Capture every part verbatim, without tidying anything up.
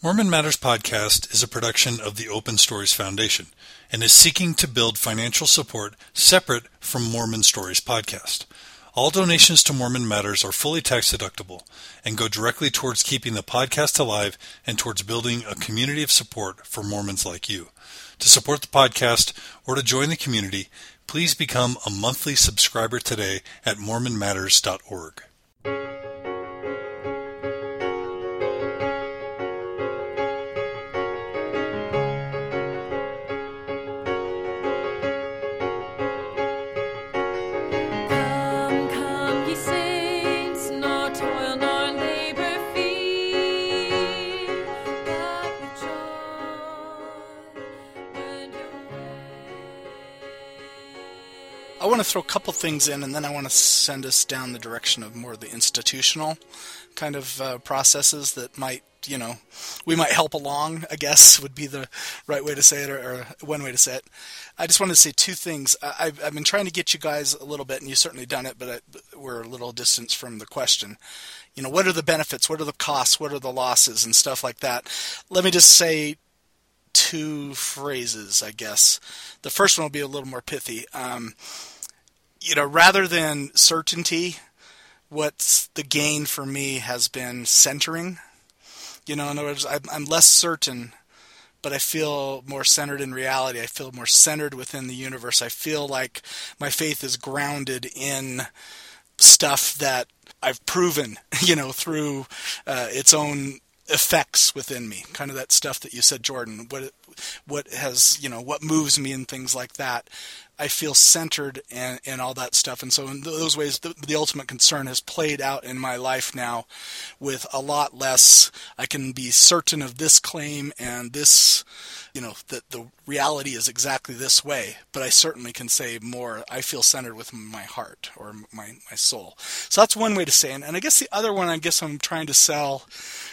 Mormon Matters Podcast is a production of the Open Stories Foundation and is seeking to build financial support separate from Mormon Stories Podcast. All donations to Mormon Matters are fully tax deductible and go directly towards keeping the podcast alive and towards building a community of support for Mormons like you. To support the podcast or to join the community, please become a monthly subscriber today at mormon matters dot org. I want to throw a couple things in, and then I want to send us down the direction of more of the institutional kind of uh, processes that might, you know, we might help along, I guess, would be the right way to say it, or, or one way to say it. I just wanted to say two things. I, I've, I've been trying to get you guys a little bit, and you've certainly done it, but I, we're a little distance from the question. You know, what are the benefits? What are the costs? What are the losses? And stuff like that. Let me just say two phrases, I guess. The first one will be a little more pithy. Um, you know, rather than certainty, what's the gain for me has been centering. You know, in other words, I'm, I'm less certain, but I feel more centered in reality. I feel more centered within the universe. I feel like my faith is grounded in stuff that I've proven, you know, through uh, its own effects within me, kind of that stuff that you said, Jordan, what what has, you know, what moves me and things like that. I feel centered in, in all that stuff. And so in those ways, the, the ultimate concern has played out in my life now with a lot less. I can be certain of this claim and this, you know, that the reality is exactly this way. But I certainly can say more. I feel centered with my heart or my, my soul. So that's one way to say it. And I guess the other one, I guess I'm trying to sell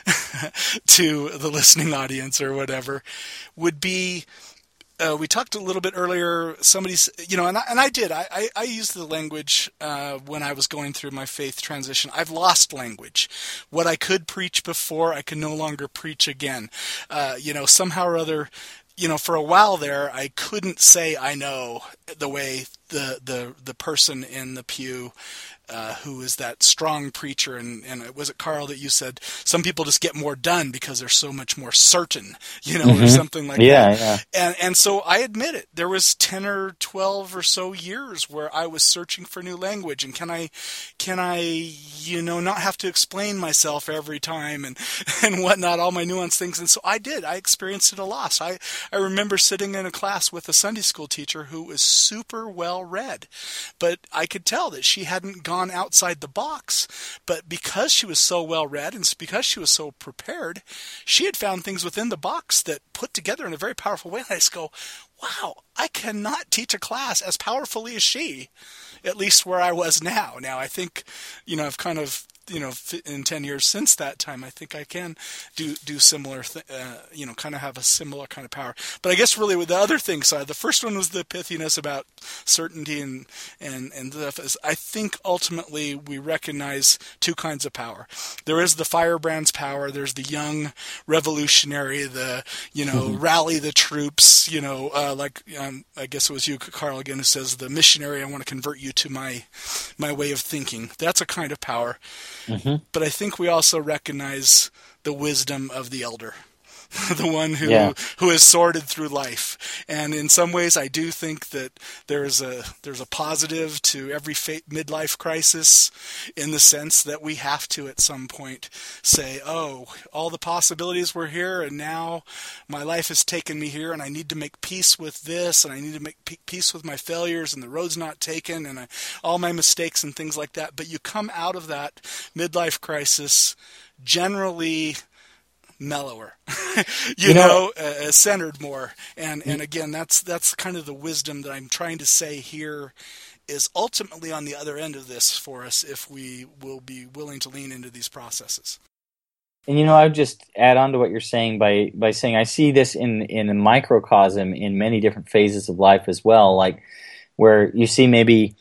to the listening audience or whatever, would be, Uh, we talked a little bit earlier, somebody's, you know, and I, and I did, I, I, I used the language uh, when I was going through my faith transition. I've lost language. What I could preach before, I can no longer preach again. Uh, you know, somehow or other, you know, for a while there, I couldn't say I know the way the, the, the person in the pew Uh, who is that strong preacher, and, and was it Carl that you said some people just get more done because they're so much more certain, you know, mm-hmm. or something like yeah, that. Yeah. And and so I admit it. There was ten or twelve or so years where I was searching for new language, and can I, can I, you know, not have to explain myself every time and and whatnot, all my nuanced things. And so I did. I experienced it a loss. I I remember sitting in a class with a Sunday school teacher who was super well read, but I could tell that she hadn't gone outside the box, but because she was so well read and because she was so prepared, she had found things within the box that put together in a very powerful way. And I just go, wow, I cannot teach a class as powerfully as she, at least where I was now. Now, I think, you know, I've kind of, you know, in ten years since that time, I think I can do do similar, th- uh, you know, kind of have a similar kind of power. But I guess really with the other thing side, the first one was the pithiness about certainty and and and stuff. Is I think ultimately we recognize two kinds of power. There is the firebrand's power. There's the young revolutionary, the you know mm-hmm. rally the troops. You know, uh, like um, I guess it was you, Carl, again, who says the missionary. I want to convert you to my my way of thinking. That's a kind of power. Mm-hmm. But I think we also recognize the wisdom of the elder, the one who yeah. who has sorted through life. And in some ways, I do think that there's a there's a positive to every fa- midlife crisis, in the sense that we have to at some point say, "Oh, all the possibilities were here, and now my life has taken me here, and I need to make peace with this, and I need to make p- peace with my failures, and the road's not taken, and I, all my mistakes and things like that." But you come out of that midlife crisis generally mellower, you, you know, know uh, centered more. And, and again, that's, that's kind of the wisdom that I'm trying to say here is ultimately on the other end of this for us if we will be willing to lean into these processes. And, you know, I would just add on to what you're saying by, by saying I see this in, in a microcosm in many different phases of life as well, like where you see maybe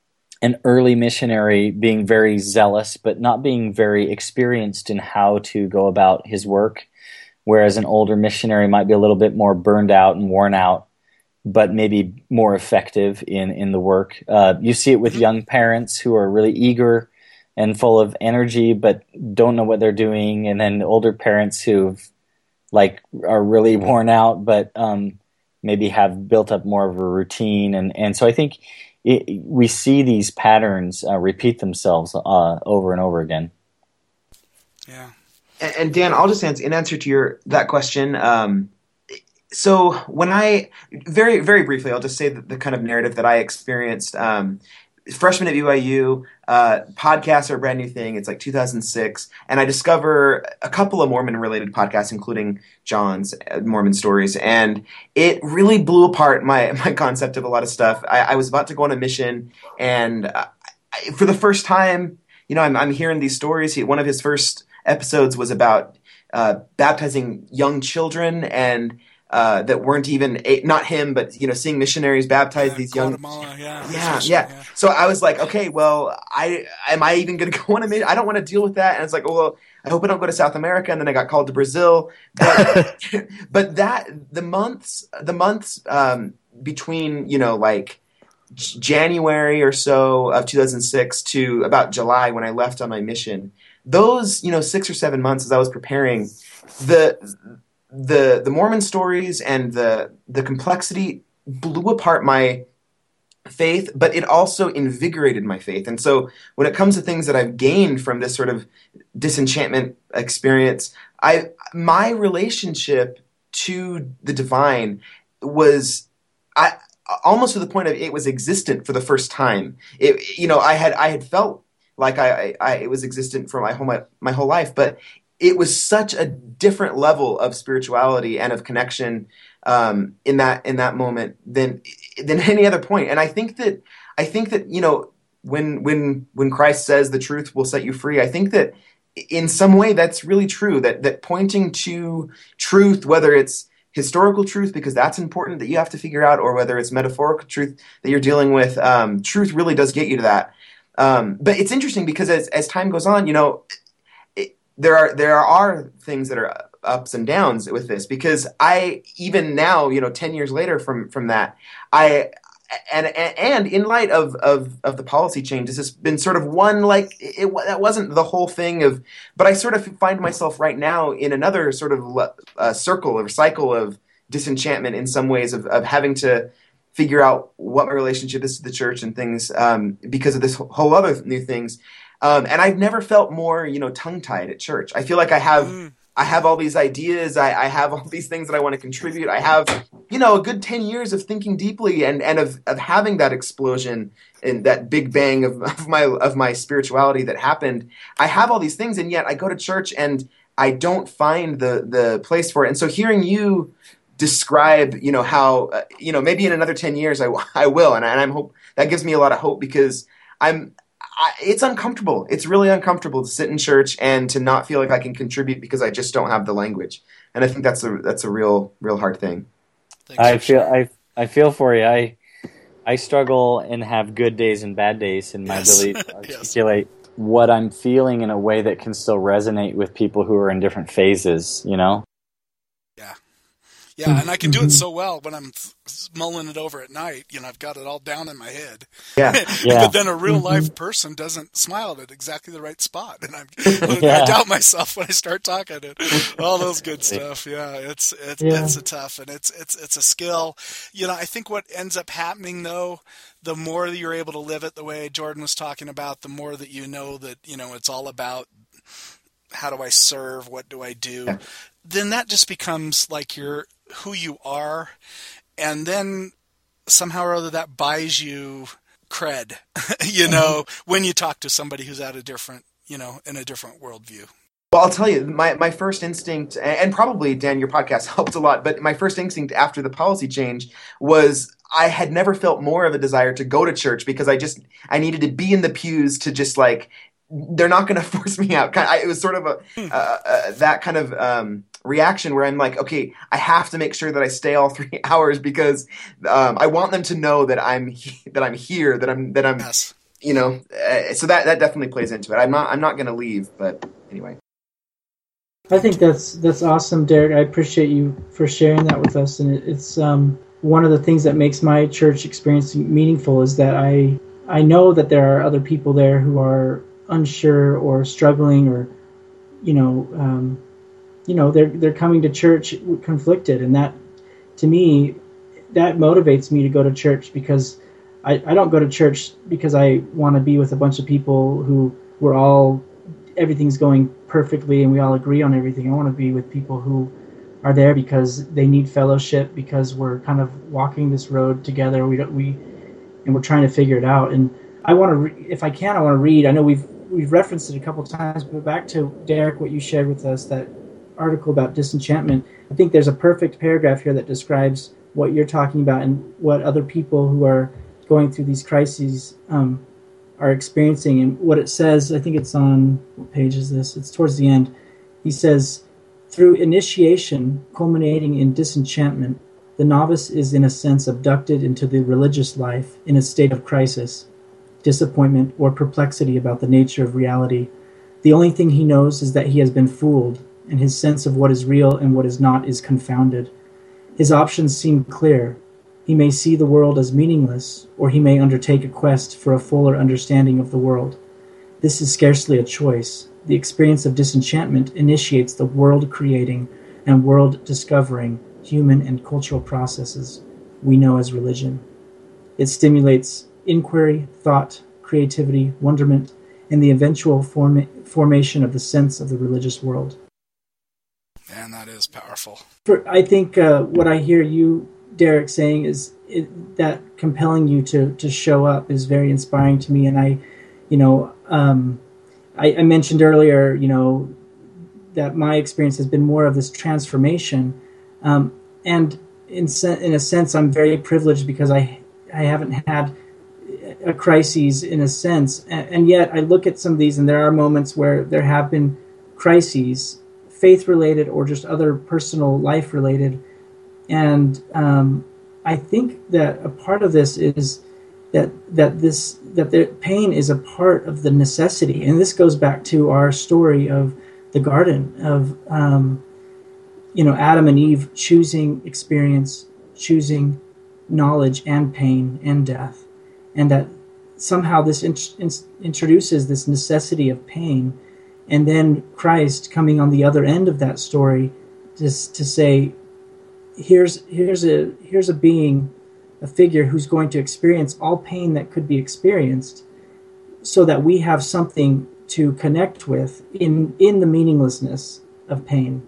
an early missionary being very zealous, but not being very experienced in how to go about his work, whereas an older missionary might be a little bit more burned out and worn out, but maybe more effective in, in the work. Uh, you see it with young parents who are really eager and full of energy, but don't know what they're doing. And then older parents who like are really worn out, but um, maybe have built up more of a routine. And, and so I think it, we see these patterns uh, repeat themselves uh, over and over again. Yeah. And, and Dan, I'll just answer in answer to your that question. Um, So when I, very, very briefly, I'll just say the, the kind of narrative that I experienced. Um, freshman at B Y U, uh, podcasts are a brand new thing. It's like two thousand six. And I discover a couple of Mormon-related podcasts, including John's, uh, Mormon Stories. And it really blew apart my, my concept of a lot of stuff. I, I was about to go on a mission. And uh, I, for the first time, you know, I'm, I'm hearing these stories. He, one of his first episodes was about uh, baptizing young children and Uh, that weren't even a, not him, but you know, seeing missionaries baptize yeah, these young. Guatemala, yeah, yeah, yeah, yeah. So I was like, okay, well, I am I even going to go on a mission? I don't want to deal with that. And it's like, oh, well, I hope I don't go to South America. And then I got called to Brazil. But, but that the months, the months um, between you know, like January or so of two thousand six to about July when I left on my mission, those you know six or seven months as I was preparing, the the the Mormon Stories and the the complexity blew apart my faith, but it also invigorated my faith. And so when it comes to things that I've gained from this sort of disenchantment experience, I my relationship to the divine was I almost to the point of it was existent for the first time. It, you know, I had I had felt like I, I, I it was existent for my whole my, my whole life, but it was such a different level of spirituality and of connection um, in that in that moment than than any other point. And I think that I think that you know when when when Christ says the truth will set you free, I think that in some way that's really true. That that pointing to truth, whether it's historical truth because that's important that you have to figure out, or whether it's metaphorical truth that you're dealing with, um, truth really does get you to that. Um, but it's interesting because as as time goes on, you know. There are there are things that are ups and downs with this because I even now you know ten years later from from that I and and in light of of of the policy change, this has been sort of one like it that wasn't the whole thing of, but I sort of find myself right now in another sort of uh, circle or cycle of disenchantment in some ways of of having to figure out what my relationship is to the church and things um, because of this whole other new things. Um, and I've never felt more, you know, tongue-tied at church. I feel like I have, mm. I have all these ideas. I, I have all these things that I want to contribute. I have, you know, a good ten years of thinking deeply and, and of, of having that explosion and that big bang of, of my of my spirituality that happened. I have all these things, and yet I go to church and I don't find the the place for it. And so hearing you describe, you know, how, uh, you know, maybe in another ten years I, I will, and, I, and I'm hope that gives me a lot of hope because I'm. I, it's uncomfortable. It's really uncomfortable to sit in church and to not feel like I can contribute because I just don't have the language. And I think that's a that's a real real hard thing. Thanks I feel I I feel for you. I I struggle and have good days and bad days in my yes. ability to articulate yes. what I'm feeling in a way that can still resonate with people who are in different phases. You know. Yeah. Yeah, and I can do it so well when I'm mulling it over at night. You know, I've got it all down in my head. Yeah, yeah. But then a real life person doesn't smile at exactly the right spot, and I'm, yeah. I doubt myself when I start talking. And all those good stuff. Yeah, it's it's yeah. it's a tough, and it's it's it's a skill. You know, I think what ends up happening though, the more that you're able to live it the way Jordan was talking about, the more that you know that you know it's all about how do I serve, what do I do. Yeah. Then that just becomes like your who you are, and then somehow or other that buys you cred, you know, mm-hmm. when you talk to somebody who's at a different, you know, in a different worldview. Well, I'll tell you, my, my first instinct, and probably, Dan, your podcast helped a lot, but my first instinct after the policy change was I had never felt more of a desire to go to church because I just, I needed to be in the pews to just like, they're not going to force me out. It was sort of a, uh, uh, that kind of, um, reaction where I'm like, okay, I have to make sure that I stay all three hours because um, I want them to know that I'm he- that I'm here, that I'm that I'm, yes. you know. Uh, so that that definitely plays into it. I'm not I'm not going to leave, but anyway. I think that's that's awesome, Derek. I appreciate you for sharing that with us, and it, it's um, one of the things that makes my church experience meaningful is that I I know that there are other people there who are unsure or struggling, or you know um, you know they're they're coming to church conflicted, and that to me that motivates me to go to church, because I, I don't go to church because I want to be with a bunch of people who we're all everything's going perfectly and we all agree on everything. I want to be with people who are there because they need fellowship, because we're kind of walking this road together. We don't we and we're trying to figure it out. And I want to, re- if I can, I want to read. I know we've we've referenced it a couple of times, but back to Derek, what you shared with us, that article about disenchantment. I think there's a perfect paragraph here that describes what you're talking about and what other people who are going through these crises um, are experiencing. And what it says, I think it's on, what page is this? It's towards the end. He says, through initiation culminating in disenchantment, the novice is in a sense abducted into the religious life in a state of crisis, disappointment, or perplexity about the nature of reality. The only thing he knows is that he has been fooled, and his sense of what is real and what is not is confounded. His options seem clear. He may see the world as meaningless, or he may undertake a quest for a fuller understanding of the world. This is scarcely a choice. The experience of disenchantment initiates the world-creating and world-discovering human and cultural processes we know as religion. It stimulates inquiry, thought, creativity, wonderment, and the eventual form- formation of the sense of the religious world. Man, that is powerful. For, I think uh, what I hear you, Derek, saying is it, that compelling you to, to show up is very inspiring to me. And I, you know, um, I, I mentioned earlier, you know, that my experience has been more of this transformation. Um, and in, se- in a sense, I'm very privileged because I, I haven't had a crises in a sense. And, and yet I look at some of these and there are moments where there have been crises, faith-related or just other personal life-related. And um, I think that a part of this is that that this that the pain is a part of the necessity. And this goes back to our story of the garden, of um, you know, Adam and Eve choosing experience, choosing knowledge and pain and death. And that somehow this in, in, introduces this necessity of pain. And then Christ coming on the other end of that story just to say, here's here's a here's a being, a figure who's going to experience all pain that could be experienced, so that we have something to connect with in, in the meaninglessness of pain.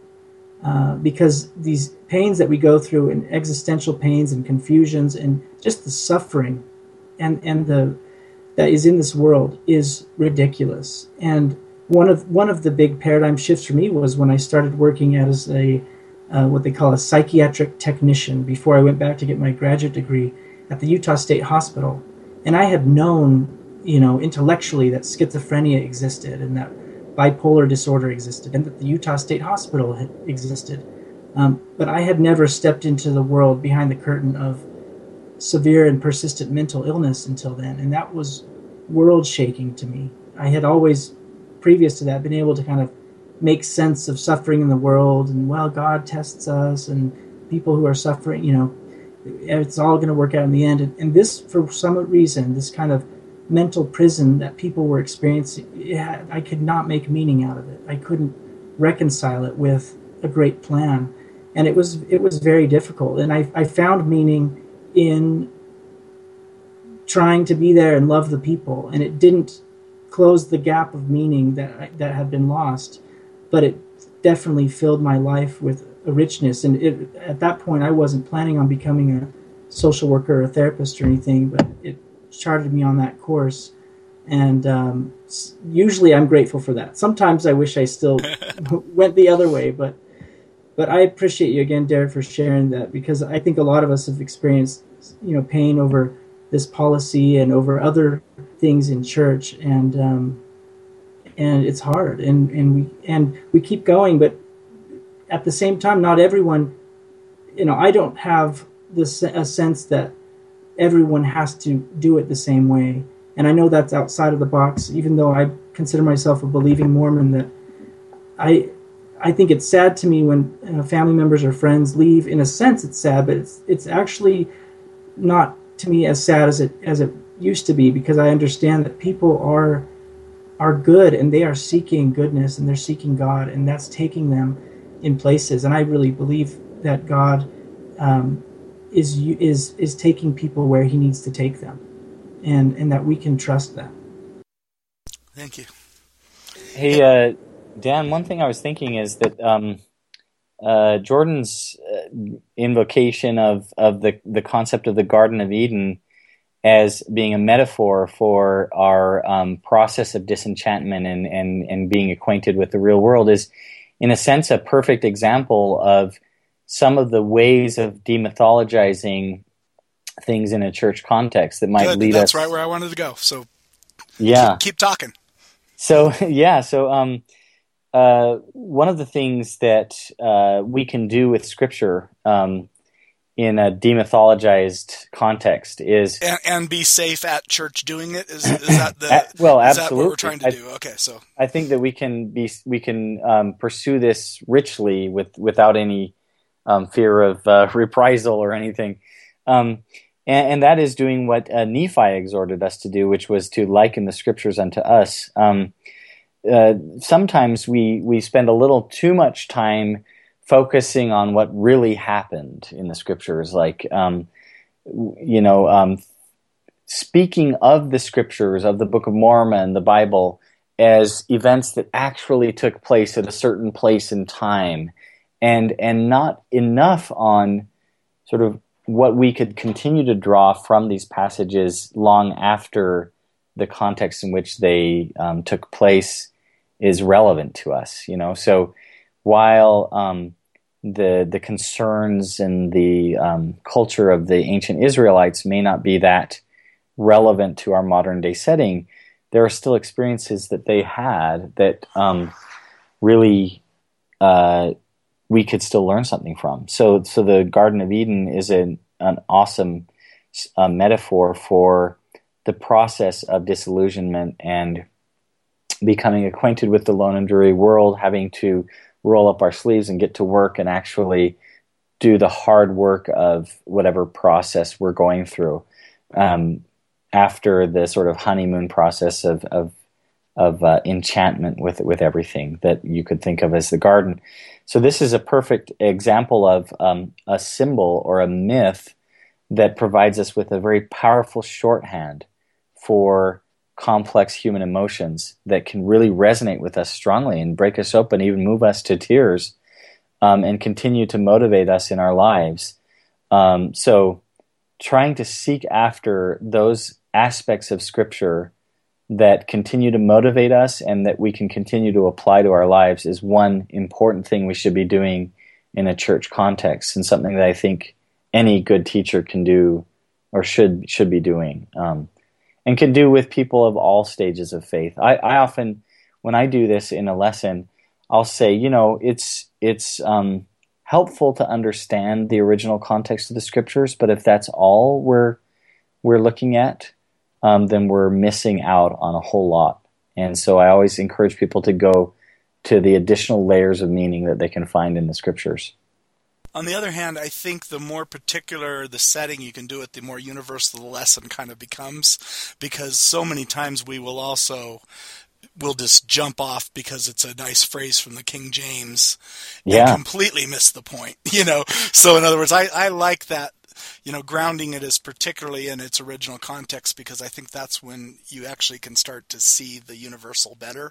Uh, because these pains that we go through, and existential pains and confusions and just the suffering and, and the that is in this world is ridiculous. And One of one of the big paradigm shifts for me was when I started working as a uh, what they call a psychiatric technician before I went back to get my graduate degree at the Utah State Hospital. And I had known, you know, intellectually that schizophrenia existed and that bipolar disorder existed and that the Utah State Hospital had existed. Um, but I had never stepped into the world behind the curtain of severe and persistent mental illness until then. And that was world-shaking to me. I had always, previous to that, been able to kind of make sense of suffering in the world, and well, God tests us, and people who are suffering, you know, it's all going to work out in the end. And, and this, for some reason, this kind of mental prison that people were experiencing, yeah, I could not make meaning out of it. I couldn't reconcile it with a great plan, and it was it was very difficult. And I I found meaning in trying to be there and love the people, and it didn't close the gap of meaning that that had been lost, but it definitely filled my life with a richness. And it, at that point, I wasn't planning on becoming a social worker or a therapist or anything, but it charted me on that course. And um, usually I'm grateful for that. Sometimes I wish I still went the other way, but but I appreciate you again, Derek, for sharing that, because I think a lot of us have experienced, you know, pain over this policy and over other things in church, and um, and it's hard, and, and we and we keep going, but at the same time, not everyone, you know, I don't have this a sense that everyone has to do it the same way, and I know that's outside of the box. Even though I consider myself a believing Mormon, that I I think it's sad to me when you know, family members or friends leave. In a sense, it's sad, but it's it's actually not to me as sad as it as it used to be, because I understand that people are are good and they are seeking goodness and they're seeking God, and that's taking them in places. And I really believe that God um, is is is taking people where He needs to take them, and and that we can trust that. Thank you. Hey, uh, Dan, one thing I was thinking is that um, uh, Jordan's uh, invocation of, of the, the concept of the Garden of Eden as being a metaphor for our um, process of disenchantment and, and, and being acquainted with the real world is, in a sense, a perfect example of some of the ways of demythologizing things in a church context that might Good. lead That's us... right where I wanted to go. So yeah. keep, keep talking. So, yeah, so um, uh, one of the things that uh, we can do with Scripture um, in a demythologized context is... And, and be safe at church doing it? Is, is that the at, well, is absolutely. that what we're trying to I, do? Okay, so... I think that we can be we can um, pursue this richly with without any um, fear of uh, reprisal or anything. Um, and, and that is doing what uh, Nephi exhorted us to do, which was to liken the Scriptures unto us. Um, uh, sometimes we, we spend a little too much time focusing on what really happened in the Scriptures, like, um, you know, um, speaking of the Scriptures, of the Book of Mormon, the Bible, as events that actually took place at a certain place in time, and and not enough on sort of what we could continue to draw from these passages long after the context in which they um, took place is relevant to us. You know, so while um, the the concerns and the um, culture of the ancient Israelites may not be that relevant to our modern day setting, there are still experiences that they had that um, really uh, we could still learn something from. So, so the Garden of Eden is an, an awesome uh, metaphor for the process of disillusionment and becoming acquainted with the lone and dreary world, having to roll up our sleeves and get to work and actually do the hard work of whatever process we're going through. Um, after the sort of honeymoon process of of, of uh, enchantment with with everything that you could think of as the garden. So this is a perfect example of um, a symbol or a myth that provides us with a very powerful shorthand for complex human emotions that can really resonate with us strongly and break us open, even move us to tears, um, and continue to motivate us in our lives. Um, so trying to seek after those aspects of Scripture that continue to motivate us and that we can continue to apply to our lives is one important thing we should be doing in a church context, and something that I think any good teacher can do or should should be doing, um, and can do with people of all stages of faith. I, I often, when I do this in a lesson, I'll say, you know, it's it's um, helpful to understand the original context of the Scriptures, but if that's all we're we're looking at, Um, then we're missing out on a whole lot. And so I always encourage people to go to the additional layers of meaning that they can find in the Scriptures. On the other hand, I think the more particular the setting you can do it, the more universal the lesson kind of becomes, because so many times we will also will just jump off because it's a nice phrase from the King James and Yeah. completely miss the point, you know. So in other words, I, I like that, you know, grounding it as particularly in its original context, because I think that's when you actually can start to see the universal better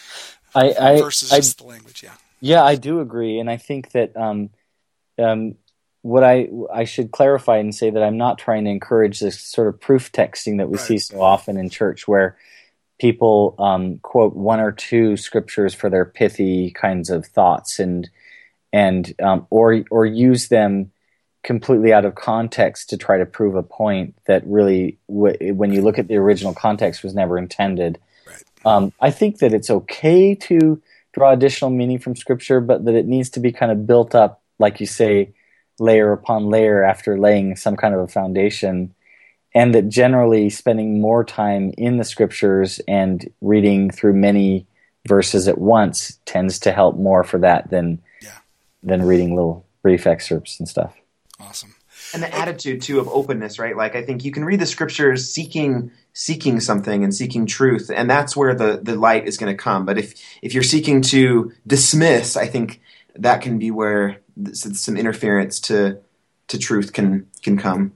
I, I, versus I, just the language, yeah. Yeah, I do agree. And I think that um, um, what I I should clarify and say that I'm not trying to encourage this sort of proof texting that we Right. see so often in church, where people um, quote one or two scriptures for their pithy kinds of thoughts, and and um, or or use them completely out of context to try to prove a point that really, w- when you look at the original context, was never intended. Right. Um, I think that it's okay to draw additional meaning from Scripture, but that it needs to be kind of built up, like you say, layer upon layer after laying some kind of a foundation, and that generally spending more time in the Scriptures and reading through many verses at once tends to help more for that than Yeah. than reading little brief excerpts and stuff. Awesome. And the attitude too of openness, right? Like I think you can read the scriptures seeking seeking something and seeking truth, and that's where the, the light is going to come. But if if you're seeking to dismiss, I think that can be where some interference to to truth can can come.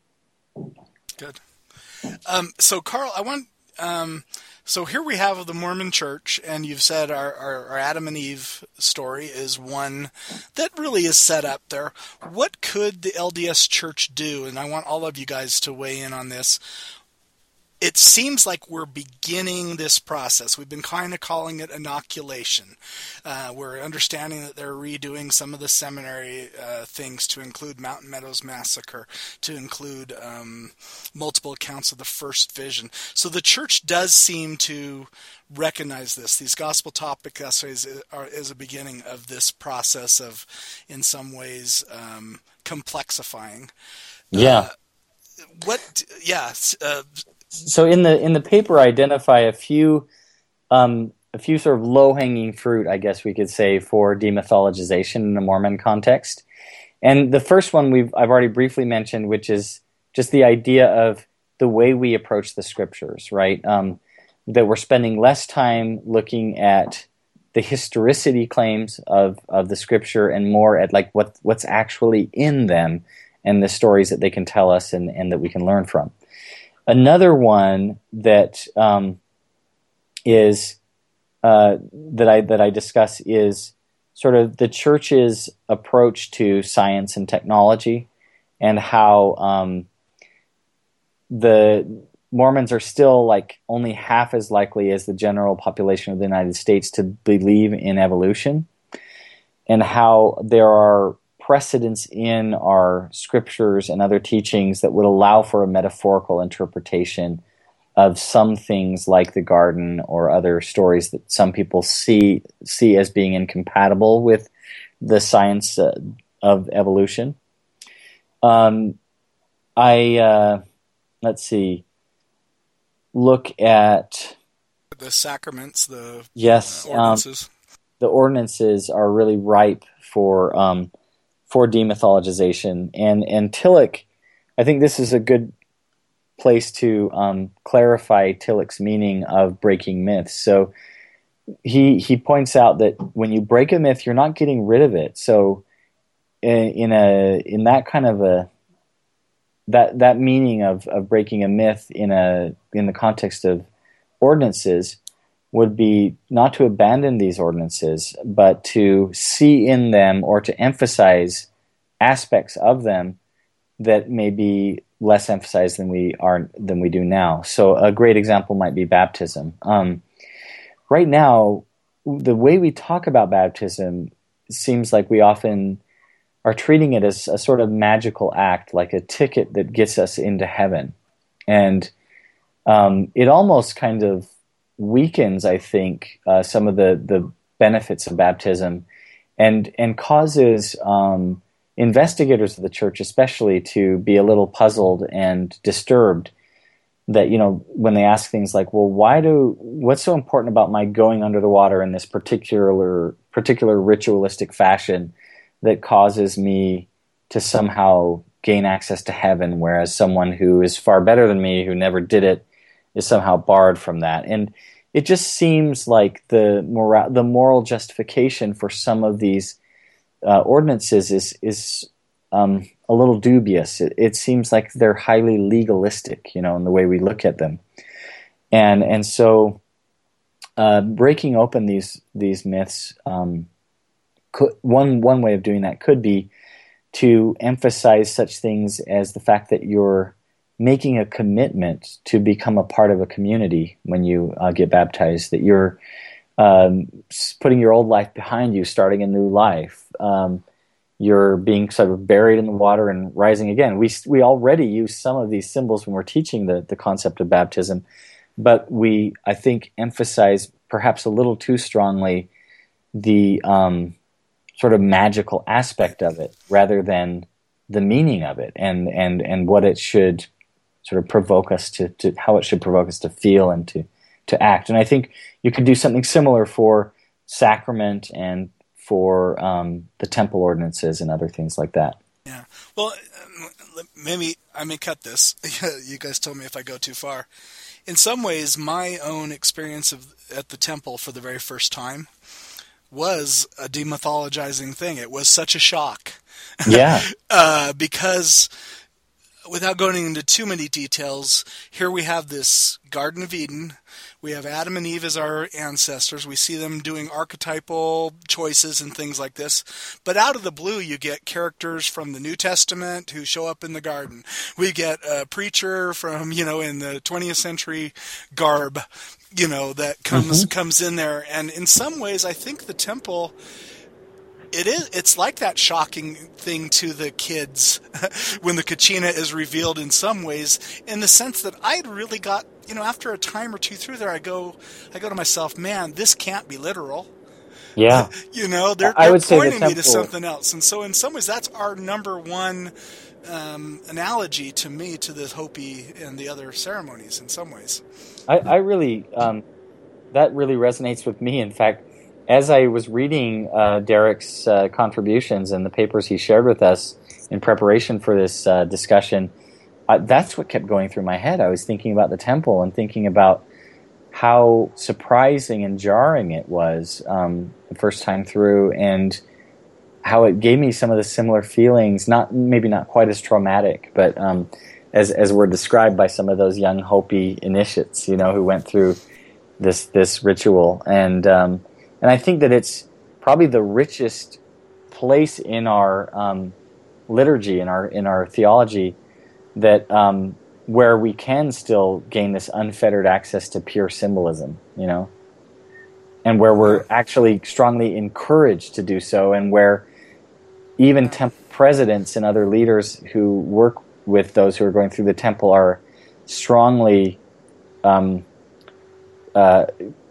Good. Um, so, Carl, I want. Um, so here we have the Mormon Church, and you've said our, our, our Adam and Eve story is one that really is set up there. What could the L D S Church do? And I want all of you guys to weigh in on this. It seems like we're beginning this process. We've been kind of calling it inoculation. Uh, we're understanding that they're redoing some of the seminary uh, things to include Mountain Meadows Massacre, to include um, multiple accounts of the first vision. So the church does seem to recognize this. These gospel topic essays are is a beginning of this process of, in some ways, um, complexifying. Yeah. Uh, what? Yeah. Uh, So in the in the paper, I identify a few um, a few sort of low hanging fruit, I guess we could say, for demythologization in the Mormon context. And the first one we've I've already briefly mentioned, which is just the idea of the way we approach the scriptures, right? Um, that we're spending less time looking at the historicity claims of of the scripture and more at like what what's actually in them and the stories that they can tell us and, and that we can learn from. Another one that um, is uh, that I that I discuss is sort of the church's approach to science and technology, and how um, the Mormons are still like only half as likely as the general population of the United States to believe in evolution, and how there are precedents in our scriptures and other teachings that would allow for a metaphorical interpretation of some things like the garden or other stories that some people see see as being incompatible with the science uh, of evolution. Um, I uh, let's see. Look at the sacraments, the yes, uh, ordinances. Um, the ordinances are really ripe for. Um, for demythologization. And and Tillich, I think this is a good place to um, clarify Tillich's meaning of breaking myths. So he he points out that when you break a myth, you're not getting rid of it. So in, in a in that kind of a that that meaning of, of breaking a myth in a in the context of ordinances would be not to abandon these ordinances, but to see in them or to emphasize aspects of them that may be less emphasized than we are than we do now. So a great example might be baptism. Um, right now, the way we talk about baptism seems like we often are treating it as a sort of magical act, like a ticket that gets us into heaven, and um, it almost kind of weakens, I think, uh, some of the, the benefits of baptism, and and causes um, investigators of the church, especially, to be a little puzzled and disturbed. That, you know, when they ask things like, "Well, why do? What's so important about my going under the water in this particular particular ritualistic fashion that causes me to somehow gain access to heaven, whereas someone who is far better than me, who never did it, is somehow barred from that?" And it just seems like the moral, the moral justification for some of these uh, ordinances is is um, a little dubious. It, it seems like they're highly legalistic, you know, in the way we look at them, and and so uh, breaking open these these myths, um, could, one one way of doing that could be to emphasize such things as the fact that you're making a commitment to become a part of a community when you uh, get baptized, that you're um, putting your old life behind you, starting a new life. Um, you're being sort of buried in the water and rising again. We we already use some of these symbols when we're teaching the, the concept of baptism, but we, I think, emphasize perhaps a little too strongly the um, sort of magical aspect of it rather than the meaning of it and, and, and what it should sort of provoke us to, to how it should provoke us to feel and to, to act. And I think you could do something similar for sacrament and for um, the temple ordinances and other things like that. Yeah. Well, maybe I may cut this. You guys tell me if I go too far. In some ways, my own experience of at the temple for the very first time was a demythologizing thing. It was such a shock. Yeah. uh, because without going into too many details, here we have this Garden of Eden. We have Adam and Eve as our ancestors. We see them doing archetypal choices and things like this. But out of the blue, you get characters from the New Testament who show up in the garden. We get a preacher from, you know, in the twentieth century garb, you know, that comes mm-hmm. comes in there. And in some ways, I think the temple... It is. It's like that shocking thing to the kids when the Kachina is revealed in some ways, in the sense that I'd really got, you know, after a time or two through there, I go, I go to myself, man, this can't be literal. Yeah. You know, they're, I they're would pointing say the temple... me to something else. And so in some ways, that's our number one um, analogy to me to the Hopi and the other ceremonies in some ways. I, I really, um, that really resonates with me. In fact, as I was reading uh, Derek's uh, contributions and the papers he shared with us in preparation for this uh, discussion, uh, that's what kept going through my head. I was thinking about the temple and thinking about how surprising and jarring it was um, the first time through, and how it gave me some of the similar feelings, not maybe not quite as traumatic, but um, as as were described by some of those young Hopi initiates, you know, who went through this this ritual. And um, And I think that it's probably the richest place in our um, liturgy, in our in our theology, that um, where we can still gain this unfettered access to pure symbolism, you know, and where we're actually strongly encouraged to do so, and where even temple presidents and other leaders who work with those who are going through the temple are strongly um, uh,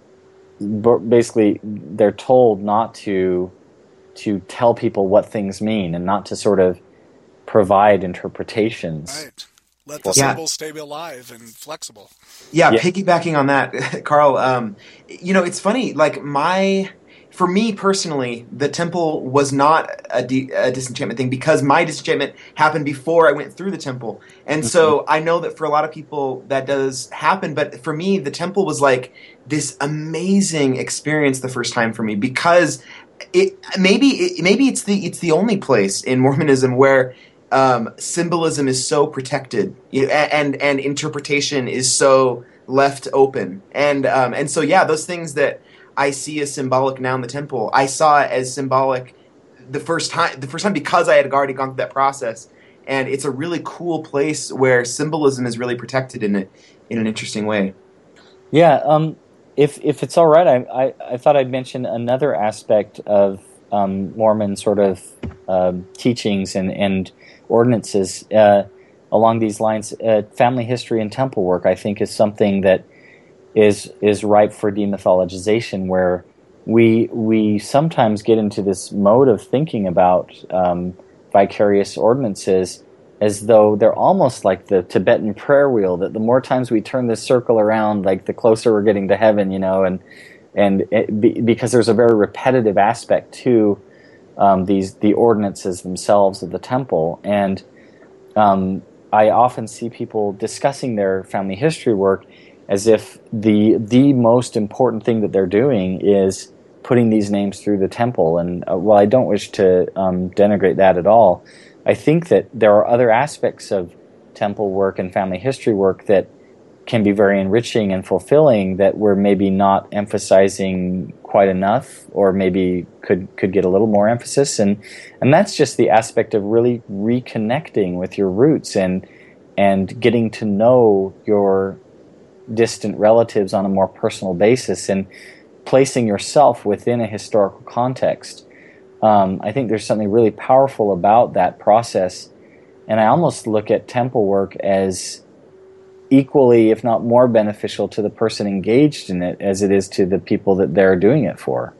basically they're told not to to tell people what things mean, and not to sort of provide interpretations. Right. Let the yeah. symbols stay alive and flexible. Yeah, Yeah. piggybacking on that, Carl, um, you know, it's funny, like my, for me personally, the temple was not a, de- a disenchantment thing, because my disenchantment happened before I went through the temple. And so I know that for a lot of people that does happen, but for me, the temple was like this amazing experience the first time for me, because it maybe it, maybe it's the it's the only place in Mormonism where um, symbolism is so protected, you know, and and interpretation is so left open, and um, and so yeah, those things that I see as symbolic now in the temple, I saw it as symbolic the first time the first time because I had already gone through that process, and it's a really cool place where symbolism is really protected in it in an interesting way. Yeah. Um, if if it's all right, I, I I thought I'd mention another aspect of um, Mormon sort of uh, teachings and and ordinances uh, along these lines. Uh, family history and temple work, I think, is something that is is ripe for demythologization, where we we sometimes get into this mode of thinking about um, vicarious ordinances as though they're almost like the Tibetan prayer wheel, that the more times we turn this circle around, like the closer we're getting to heaven, you know, and and it, be, because there's a very repetitive aspect to um, these the ordinances themselves of the temple. And um, I often see people discussing their family history work as if the the most important thing that they're doing is putting these names through the temple. And uh, while I don't wish to um, denigrate that at all, I think that there are other aspects of temple work and family history work that can be very enriching and fulfilling that we're maybe not emphasizing quite enough, or maybe could could get a little more emphasis. And and that's just the aspect of really reconnecting with your roots and and getting to know your distant relatives on a more personal basis, and placing yourself within a historical context. Um, I think there's something really powerful about that process, and I almost look at temple work as equally, if not more, beneficial to the person engaged in it as it is to the people that they're doing it for.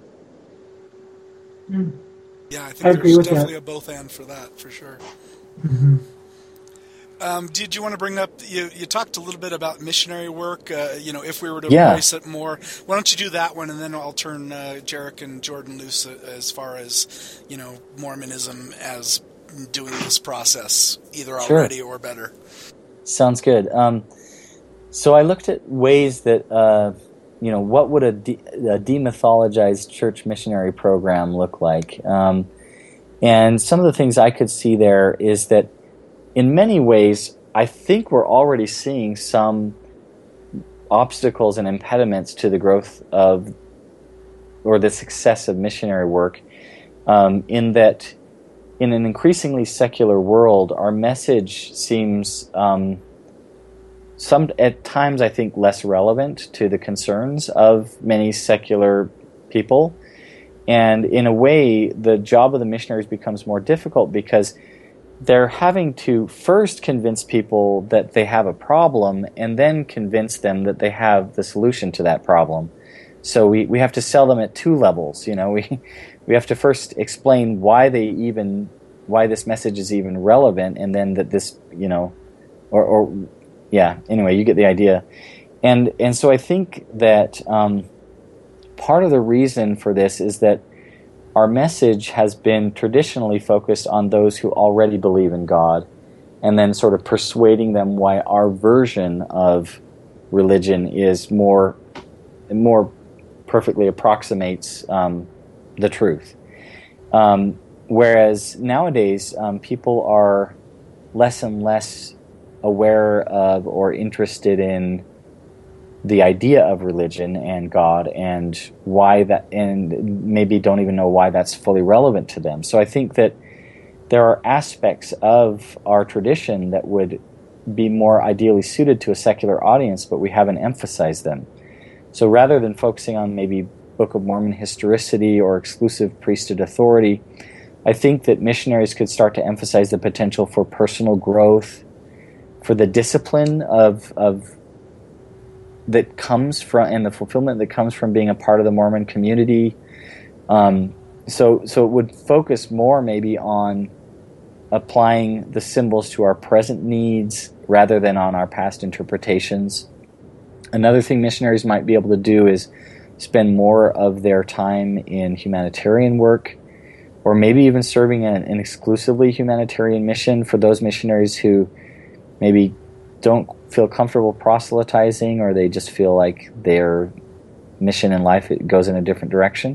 Yeah, I think I there's agree with definitely that. a both and for that, for sure. Mm-hmm. Um, did you want to bring up, you, you talked a little bit about missionary work, uh, you know, if we were to Yeah. embrace it more. Why don't you do that one, and then I'll turn uh, Jarek and Jordan loose as far as, you know, Mormonism as doing this process, either already Sure. or better. Sounds good. Um, so I looked at ways that, uh, you know, what would a, de- a demythologized church missionary program look like? Um, and some of the things I could see there is that in many ways, I think we're already seeing some obstacles and impediments to the growth of, or the success of missionary work, um, in that in an increasingly secular world, our message seems um, some at times, I think, less relevant to the concerns of many secular people. And in a way, the job of the missionaries becomes more difficult because they're having to first convince people that they have a problem and then convince them that they have the solution to that problem. So we, we have to sell them at two levels. You know, we we have to first explain why they even why this message is even relevant, and then that this, you know, or, or yeah. Anyway, you get the idea. And and so I think that um, part of the reason for this is that our message has been traditionally focused on those who already believe in God, and then sort of persuading them why our version of religion is more, more perfectly approximates um, the truth. Um, whereas nowadays, um, people are less and less aware of or interested in the idea of religion and God, and why that, and maybe don't even know why that's fully relevant to them. So I think that there are aspects of our tradition that would be more ideally suited to a secular audience, but we haven't emphasized them. So rather than focusing on maybe Book of Mormon historicity or exclusive priesthood authority, I think that missionaries could start to emphasize the potential for personal growth, for the discipline of of that comes from, and the fulfillment that comes from being a part of the Mormon community. Um, so, so it would focus more maybe on applying the symbols to our present needs rather than on our past interpretations. Another thing missionaries might be able to do is spend more of their time in humanitarian work, or maybe even serving an, an exclusively humanitarian mission for those missionaries who maybe don't feel comfortable proselytizing, or they just feel like their mission in life it goes in a different direction.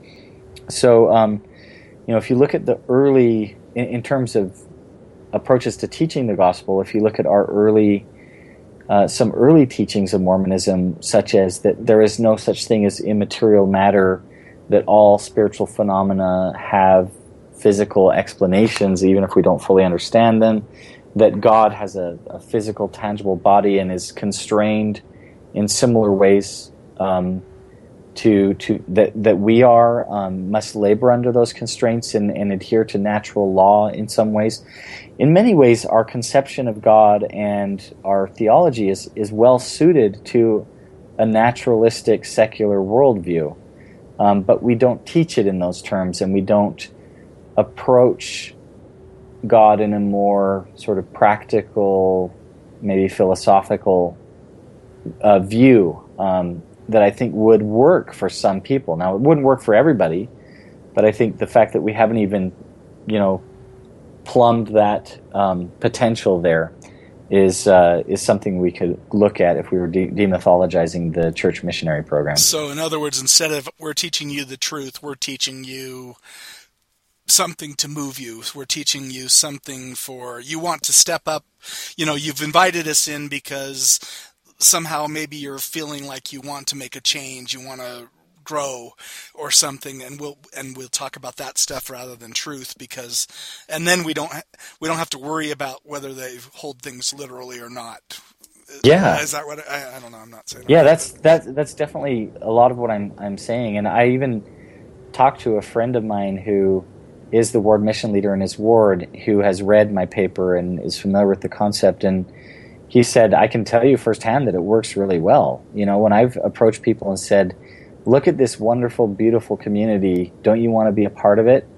So, um, you know, if you look at the early, in, in terms of approaches to teaching the gospel, if you look at our early, uh, some early teachings of Mormonism, such as that there is no such thing as immaterial matter, that all spiritual phenomena have physical explanations, even if we don't fully understand them, that God has a, a physical, tangible body and is constrained in similar ways um, to to that that we are, um, must labor under those constraints and, and adhere to natural law in some ways. In many ways, our conception of God and our theology is, is well suited to a naturalistic, secular worldview, um, but we don't teach it in those terms, and we don't approach God in a more sort of practical, maybe philosophical uh, view um, that I think would work for some people. Now, it wouldn't work for everybody, but I think the fact that we haven't even, you know, plumbed that um, potential there is uh, is something we could look at if we were de- demythologizing the church missionary program. So, in other words, instead of we're teaching you the truth, we're teaching you something to move you. We're teaching you something for, you want to step up. You know, you've invited us in because somehow maybe you're feeling like you want to make a change, you want to grow or something, and we'll and we'll talk about that stuff rather than truth, because and then we don't we don't have to worry about whether they hold things literally or not. Yeah. Is that what I, I don't know, I'm not saying Yeah, that. that's that that's definitely a lot of what I'm I'm saying. And I even talked to a friend of mine who is the ward mission leader in his ward, who has read my paper and is familiar with the concept, and he said, I can tell you firsthand that it works really well. You know, when I've approached people and said, look at this wonderful, beautiful community, don't you want to be a part of it?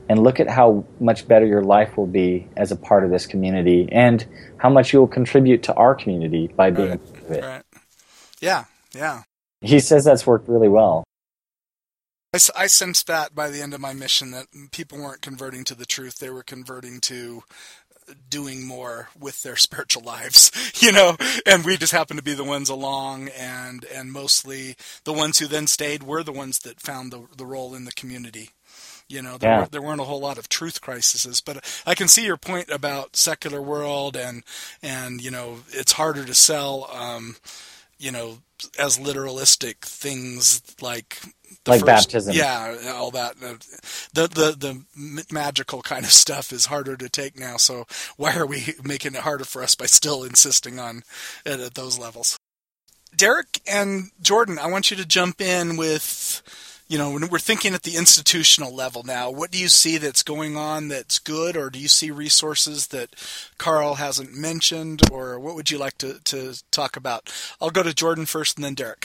and look at how much better your life will be as a part of this community, and how much you will contribute to our community by being right. a part of it. Right. Yeah, yeah. He says that's worked really well. I, I sensed that by the end of my mission, that people weren't converting to the truth. They were converting to doing more with their spiritual lives, you know, and we just happened to be the ones along, and, and mostly the ones who then stayed were the ones that found the, the role in the community. You know, there, yeah. were, there weren't a whole lot of truth crises, but I can see your point about secular world, and, and, you know, it's harder to sell, um, you know, as literalistic things like the like first, baptism. Yeah, all that. The, the the magical kind of stuff is harder to take now, so why are we making it harder for us by still insisting on it at those levels? Derek and Jordan, I want you to jump in with, you know, when we're thinking at the institutional level now, what do you see that's going on that's good, or do you see resources that Carl hasn't mentioned, or what would you like to, to talk about? I'll go to Jordan first and then Derek.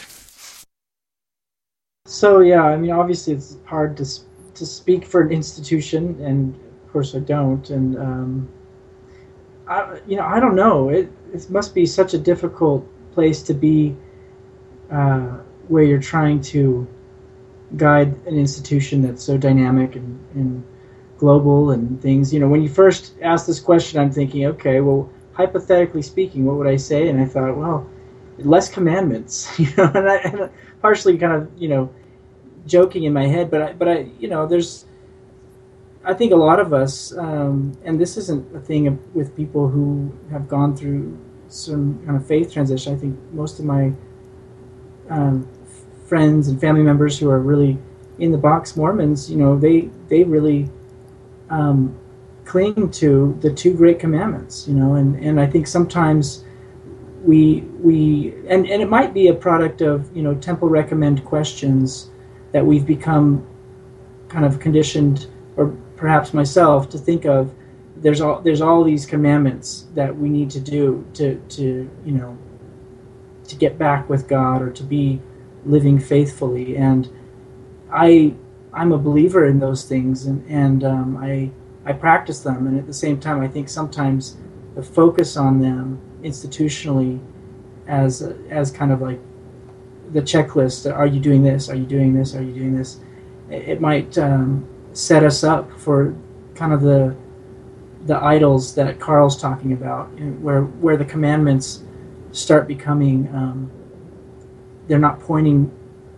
So, yeah, I mean, obviously it's hard to to speak for an institution, and of course I don't, and, um, I, you know, I don't know. It, it must be such a difficult place to be uh, where you're trying to guide an institution that's so dynamic and, and global and things. You know, when you first asked this question, I'm thinking, okay, well, hypothetically speaking, what would I say? And I thought, well, less commandments, you know, and I, and partially kind of, you know, joking in my head, but I, but I, you know, there's, I think a lot of us, um, and this isn't a thing of, with people who have gone through some kind of faith transition. I think most of my um, friends and family members who are really in the box Mormons, you know, they they really um, cling to the two great commandments, you know, and, and I think sometimes we we and, and it might be a product of, you know, temple recommend questions that we've become kind of conditioned, or perhaps myself, to think of. There's all there's all these commandments that we need to do to to you know to get back with God, or to be living faithfully, and I I'm a believer in those things, and and um, I I practice them, and at the same time I think sometimes the focus on them institutionally as as kind of like the checklist, are you doing this, are you doing this, are you doing this, it might um, set us up for kind of the the idols that Carl's talking about, where where the commandments start becoming um, they're not pointing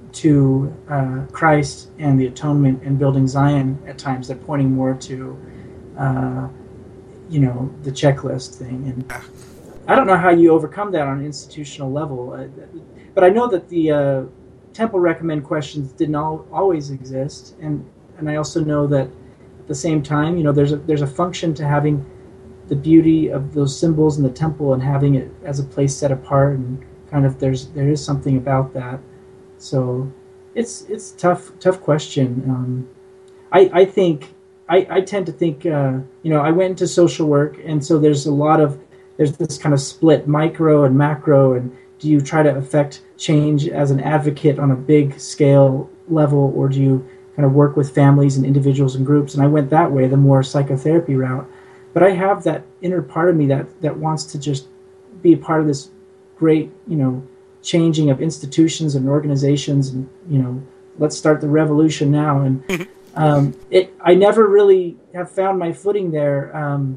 to uh, Christ and the atonement and building Zion at times. They're pointing more to, uh, you know, the checklist thing. And I don't know how you overcome that on an institutional level, uh, but I know that the uh, temple recommend questions didn't all, always exist, and and I also know that at the same time, you know, there's a there's a function to having the beauty of those symbols in the temple and having it as a place set apart, and kind of there's there is something about that. So it's it's tough tough question. Um, I I think I, I tend to think uh, you know, I went into social work, and so there's a lot of there's this kind of split, micro and macro, and do you try to affect change as an advocate on a big scale level, or do you kind of work with families and individuals and groups? And I went that way, the more psychotherapy route. But I have that inner part of me that, that wants to just be a part of this great, you know, changing of institutions and organizations, and, you know, let's start the revolution now. And um, it, I never really have found my footing there. Um,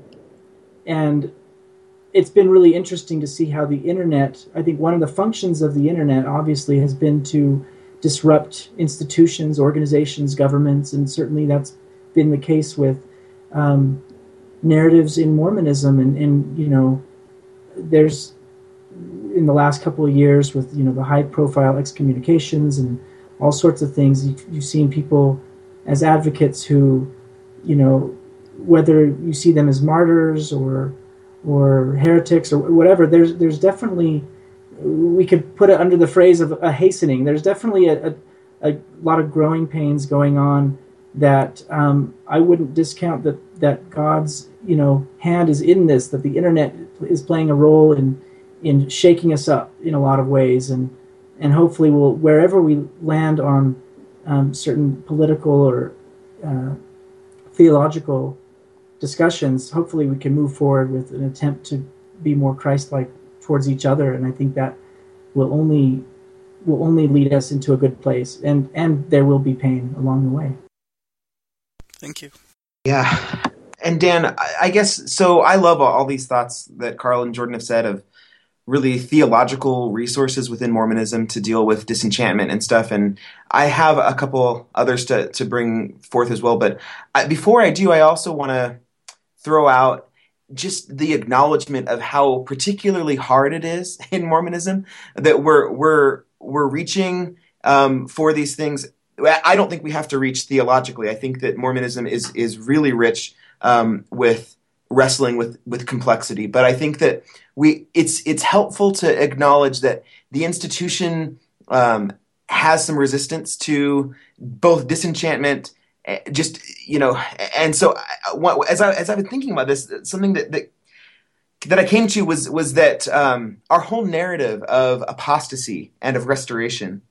and it's been really interesting to see how the internet, I think one of the functions of the internet obviously has been to disrupt institutions, organizations, governments, and certainly that's been the case with um, narratives in Mormonism. And, and, you know, there's, in the last couple of years with, you know, the high profile excommunications and all sorts of things, you've, you've seen people as advocates who, you know, whether you see them as martyrs or or heretics or whatever, there's there's definitely, we could put it under the phrase of a hastening. There's definitely a, a, a lot of growing pains going on that um, I wouldn't discount that, that God's, you know, hand is in this, that the internet is playing a role in in shaking us up in a lot of ways, and and hopefully we'll, wherever we land on um, certain political or uh, theological discussions, hopefully we can move forward with an attempt to be more Christ-like towards each other, and I think that will only will only lead us into a good place, and and there will be pain along the way. Thank you. Yeah. And Dan, I guess, so I love all these thoughts that Carl and Jordan have said of really theological resources within Mormonism to deal with disenchantment and stuff. And I have a couple others to, to bring forth as well. But I, before I do, I also want to throw out just the acknowledgement of how particularly hard it is in Mormonism that we're we're we're reaching um, for these things. I don't think we have to reach theologically. I think that Mormonism is is really rich um, with wrestling with with complexity. But I think that we it's it's helpful to acknowledge that the institution um, has some resistance to both disenchantment, just you know, and so as I as I've been thinking about this, something that that, that I came to was was that um, our whole narrative of apostasy and of restoration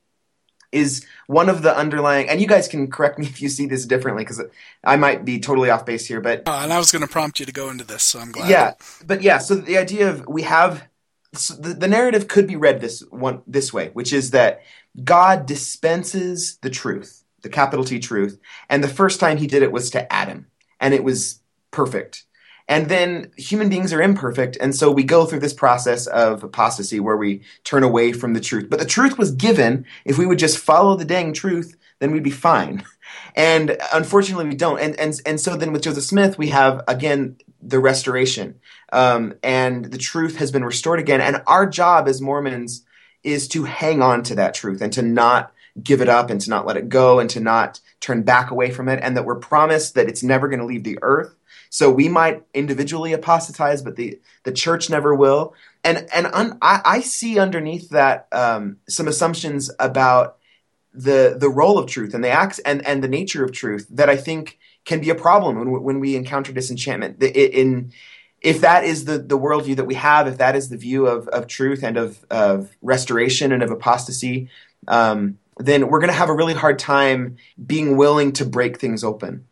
is one of the underlying, and you guys can correct me if you see this differently, because I might be totally off base here, but... Oh, and I was going to prompt you to go into this, so I'm glad. Yeah, but yeah, so the idea of we have, so the, the narrative could be read this one this way, which is that God dispenses the truth, the capital T truth, and the first time he did it was to Adam, and it was perfect. And then human beings are imperfect, and so we go through this process of apostasy where we turn away from the truth. But the truth was given. If we would just follow the dang truth, then we'd be fine. And unfortunately, we don't. And and and so then with Joseph Smith, we have, again, the restoration. Um, and the truth has been restored again. And our job as Mormons is to hang on to that truth and to not give it up and to not let it go and to not turn back away from it, and that we're promised that it's never going to leave the earth. So we might individually apostatize, but the, the church never will. And and un, I, I see underneath that um, some assumptions about the the role of truth and the acts and, and the nature of truth that I think can be a problem when when we encounter disenchantment. In, in if that is the, the worldview that we have, if that is the view of, of truth and of, of restoration and of apostasy, um, then we're going to have a really hard time being willing to break things open.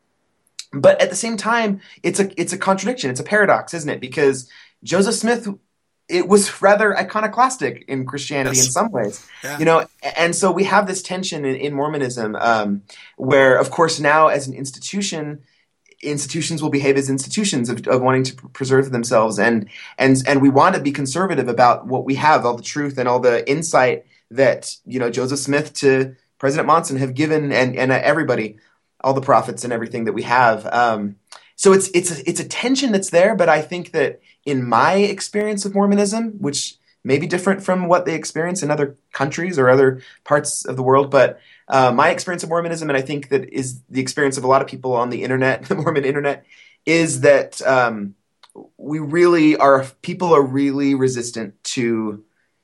But at the same time, it's a it's a contradiction. It's a paradox, isn't it? Because Joseph Smith, it was rather iconoclastic in Christianity yes. in some ways, yeah. you know. And so we have this tension in, in Mormonism, um, where, of course, now as an institution, institutions will behave as institutions of, of wanting to preserve themselves, and and and we want to be conservative about what we have, all the truth and all the insight that you know Joseph Smith to President Monson have given, and and uh, everybody. All the prophets and everything that we have. Um, so it's it's a, it's a tension that's there, but I think that in my experience of Mormonism, which may be different from what they experience in other countries or other parts of the world, but uh, my experience of Mormonism, and I think that is the experience of a lot of people on the internet, the Mormon internet, is that um, we really are, people are really resistant to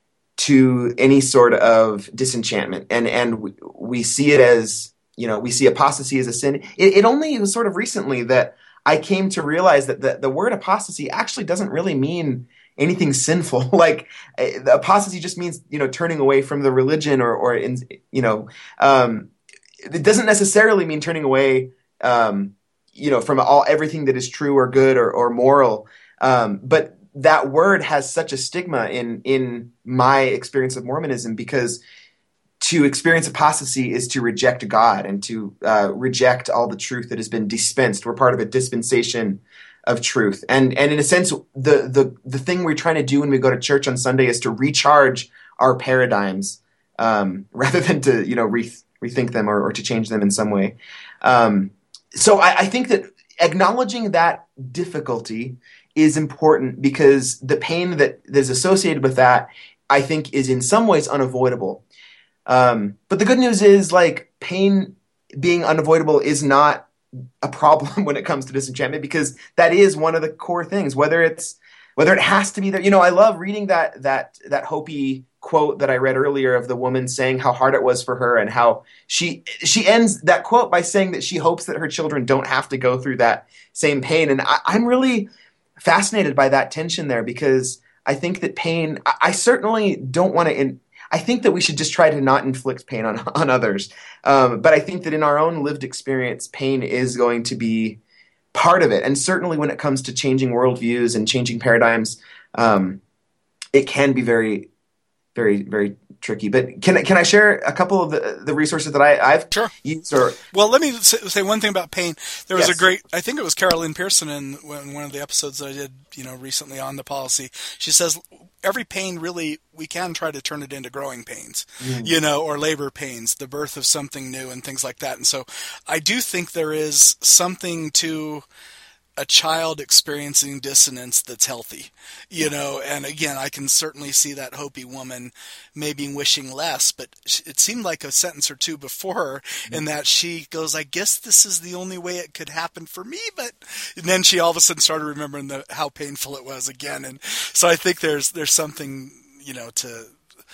to any sort of disenchantment, and and we, we see it as You know, we see apostasy as a sin. It, it only was sort of recently that I came to realize that the, the word apostasy actually doesn't really mean anything sinful. Like, uh, the apostasy just means, you know, turning away from the religion or, or in, you know, um, it doesn't necessarily mean turning away, um, you know, from all everything that is true or good or, or moral. Um, but that word has such a stigma in in my experience of Mormonism, because to experience apostasy is to reject God and to uh, reject all the truth that has been dispensed. We're part of a dispensation of truth. And and in a sense, the the the thing we're trying to do when we go to church on Sunday is to recharge our paradigms um, rather than to, you know, re- rethink them or, or to change them in some way. Um, so I, I think that acknowledging that difficulty is important, because the pain that is associated with that, I think, is in some ways unavoidable. Um, but the good news is, like, pain being unavoidable is not a problem when it comes to disenchantment, because that is one of the core things, whether it's, whether it has to be there. You know, I love reading that, that, that Hopi quote that I read earlier of the woman saying how hard it was for her, and how she, she ends that quote by saying that she hopes that her children don't have to go through that same pain. And I, I'm really fascinated by that tension there, because I think that pain, I, I certainly don't want to, in, I think that we should just try to not inflict pain on, on others. Um, but I think that in our own lived experience, pain is going to be part of it. And certainly when it comes to changing worldviews and changing paradigms, um, it can be very, very, very tricky. But can can I share a couple of the, the resources that I, I've sure. used? Or well, let me say one thing about pain. There was yes. a great, I think it was Carolyn Pearson in one of the episodes that I did, you know, recently on the policy. She says every pain really, we can try to turn it into growing pains, mm. you know, or labor pains, the birth of something new and things like that. And so I do think there is something to a child experiencing dissonance that's healthy, you know, and again, I can certainly see that Hopi woman maybe wishing less, but it seemed like a sentence or two before her in that she goes, I guess this is the only way it could happen for me, but and then she all of a sudden started remembering the, how painful it was again. And so I think there's, there's something, you know, to,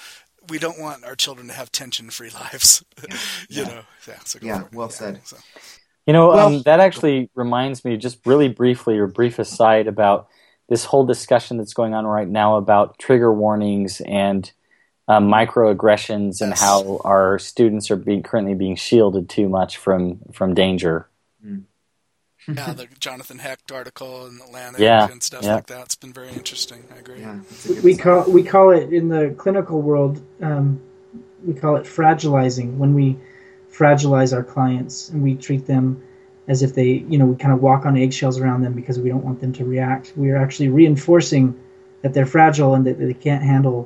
we don't want our children to have tension-free lives, yeah. you yeah. know. Yeah, so go yeah for it. well yeah, said. So. You know, well, um, that actually reminds me, just really briefly, or brief aside, about this whole discussion that's going on right now about trigger warnings and uh, microaggressions, and yes. how our students are being currently being shielded too much from from danger. Mm. yeah, the Jonathan Hecht article in Atlantic yeah, and stuff yeah. like that. It's been very interesting. I agree. Yeah, we call we call it in the clinical world. Um, we call it fragilizing when we. fragilize our clients and we treat them as if they, you know, we kind of walk on eggshells around them because we don't want them to react. We are actually reinforcing that they're fragile and that they can't handle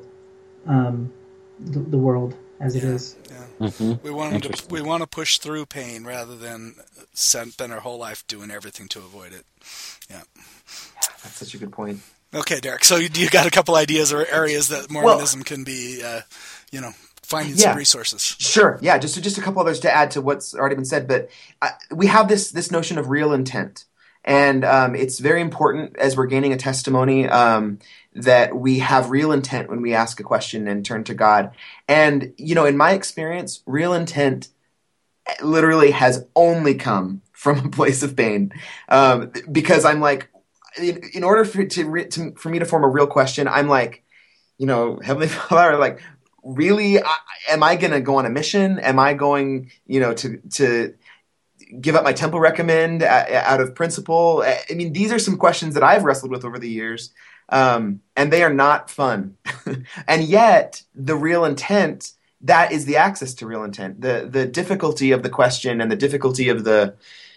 um, the, the world as yeah, it is. Yeah. Mm-hmm. We want them to we want to push through pain rather than spend our whole life doing everything to avoid it. Yeah, that's such a good point. Okay, Derek. So you, you got a couple ideas or areas that Mormonism well, can be, uh, you know. Finding yeah. some resources. Sure, yeah. Just just a couple others to add to what's already been said, but uh, we have this this notion of real intent, and um, it's very important as we're gaining a testimony um, that we have real intent when we ask a question and turn to God. And you know, in my experience, real intent literally has only come from a place of pain, um, because I'm like, in, in order for to, to for me to form a real question, I'm like, you know, Heavenly Father, like. Really, I, am I going to go on a mission? Am I going, you know, to to give up my temple recommend out of principle? I mean, these are some questions that I've wrestled with over the years, um, and they are not fun. And yet, the real intent, that is the access to real intent. The the difficulty of the question and the difficulty of the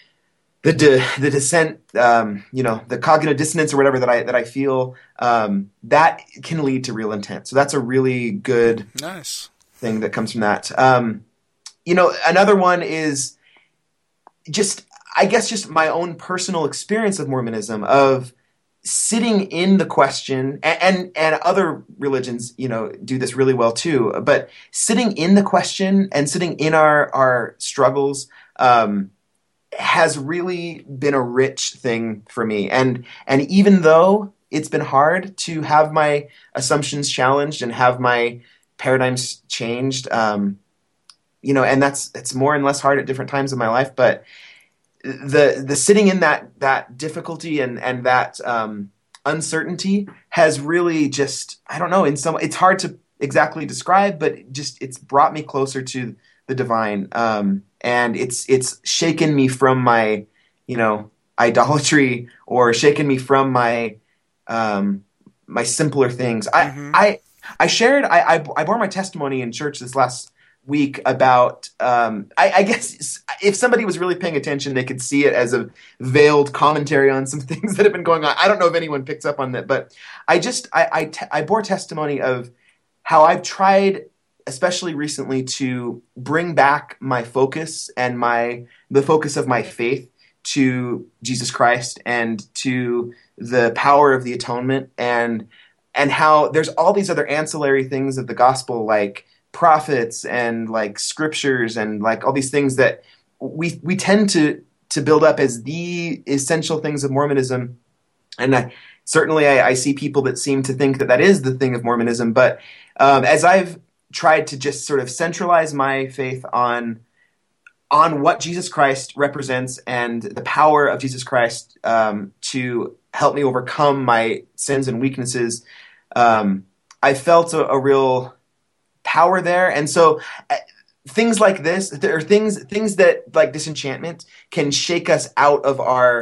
the de, the dissent, um, you know, the cognitive dissonance or whatever that I that I feel, um, that can lead to real intent. So that's a really good nice thing that comes from that. Um, you know, another one is just, I guess, just my own personal experience of Mormonism, of sitting in the question, and, and and other religions, you know, do this really well too. But sitting in the question and sitting in our our struggles. Um, has really been a rich thing for me. And and even though it's been hard to have my assumptions challenged and have my paradigms changed, um, you know, and that's it's more and less hard at different times of my life, but the the sitting in that that difficulty and and that um, uncertainty has really just, I don't know, in some, it's hard to exactly describe, but just it's brought me closer to the divine. Um, and it's it's shaken me from my, you know, idolatry, or shaken me from my um, my simpler things. I mm-hmm. I I shared I, I I bore my testimony in church this last week about um, I, I guess if somebody was really paying attention, they could see it as a veiled commentary on some things that have been going on. I don't know if anyone picks up on that, but I just I I, te- I bore testimony of how I've tried, especially recently, to bring back my focus and my the focus of my faith to Jesus Christ and to the power of the atonement, and and how there's all these other ancillary things of the gospel, like prophets and like scriptures and like all these things that we we tend to to build up as the essential things of Mormonism. And I, certainly I, I see people that seem to think that that is the thing of Mormonism. But um, as I've tried to just sort of centralize my faith on on what Jesus Christ represents and the power of Jesus Christ um, to help me overcome my sins and weaknesses, um, I felt a, a real power there. And so uh, things like this, there are things things that, like disenchantment, can shake us out of our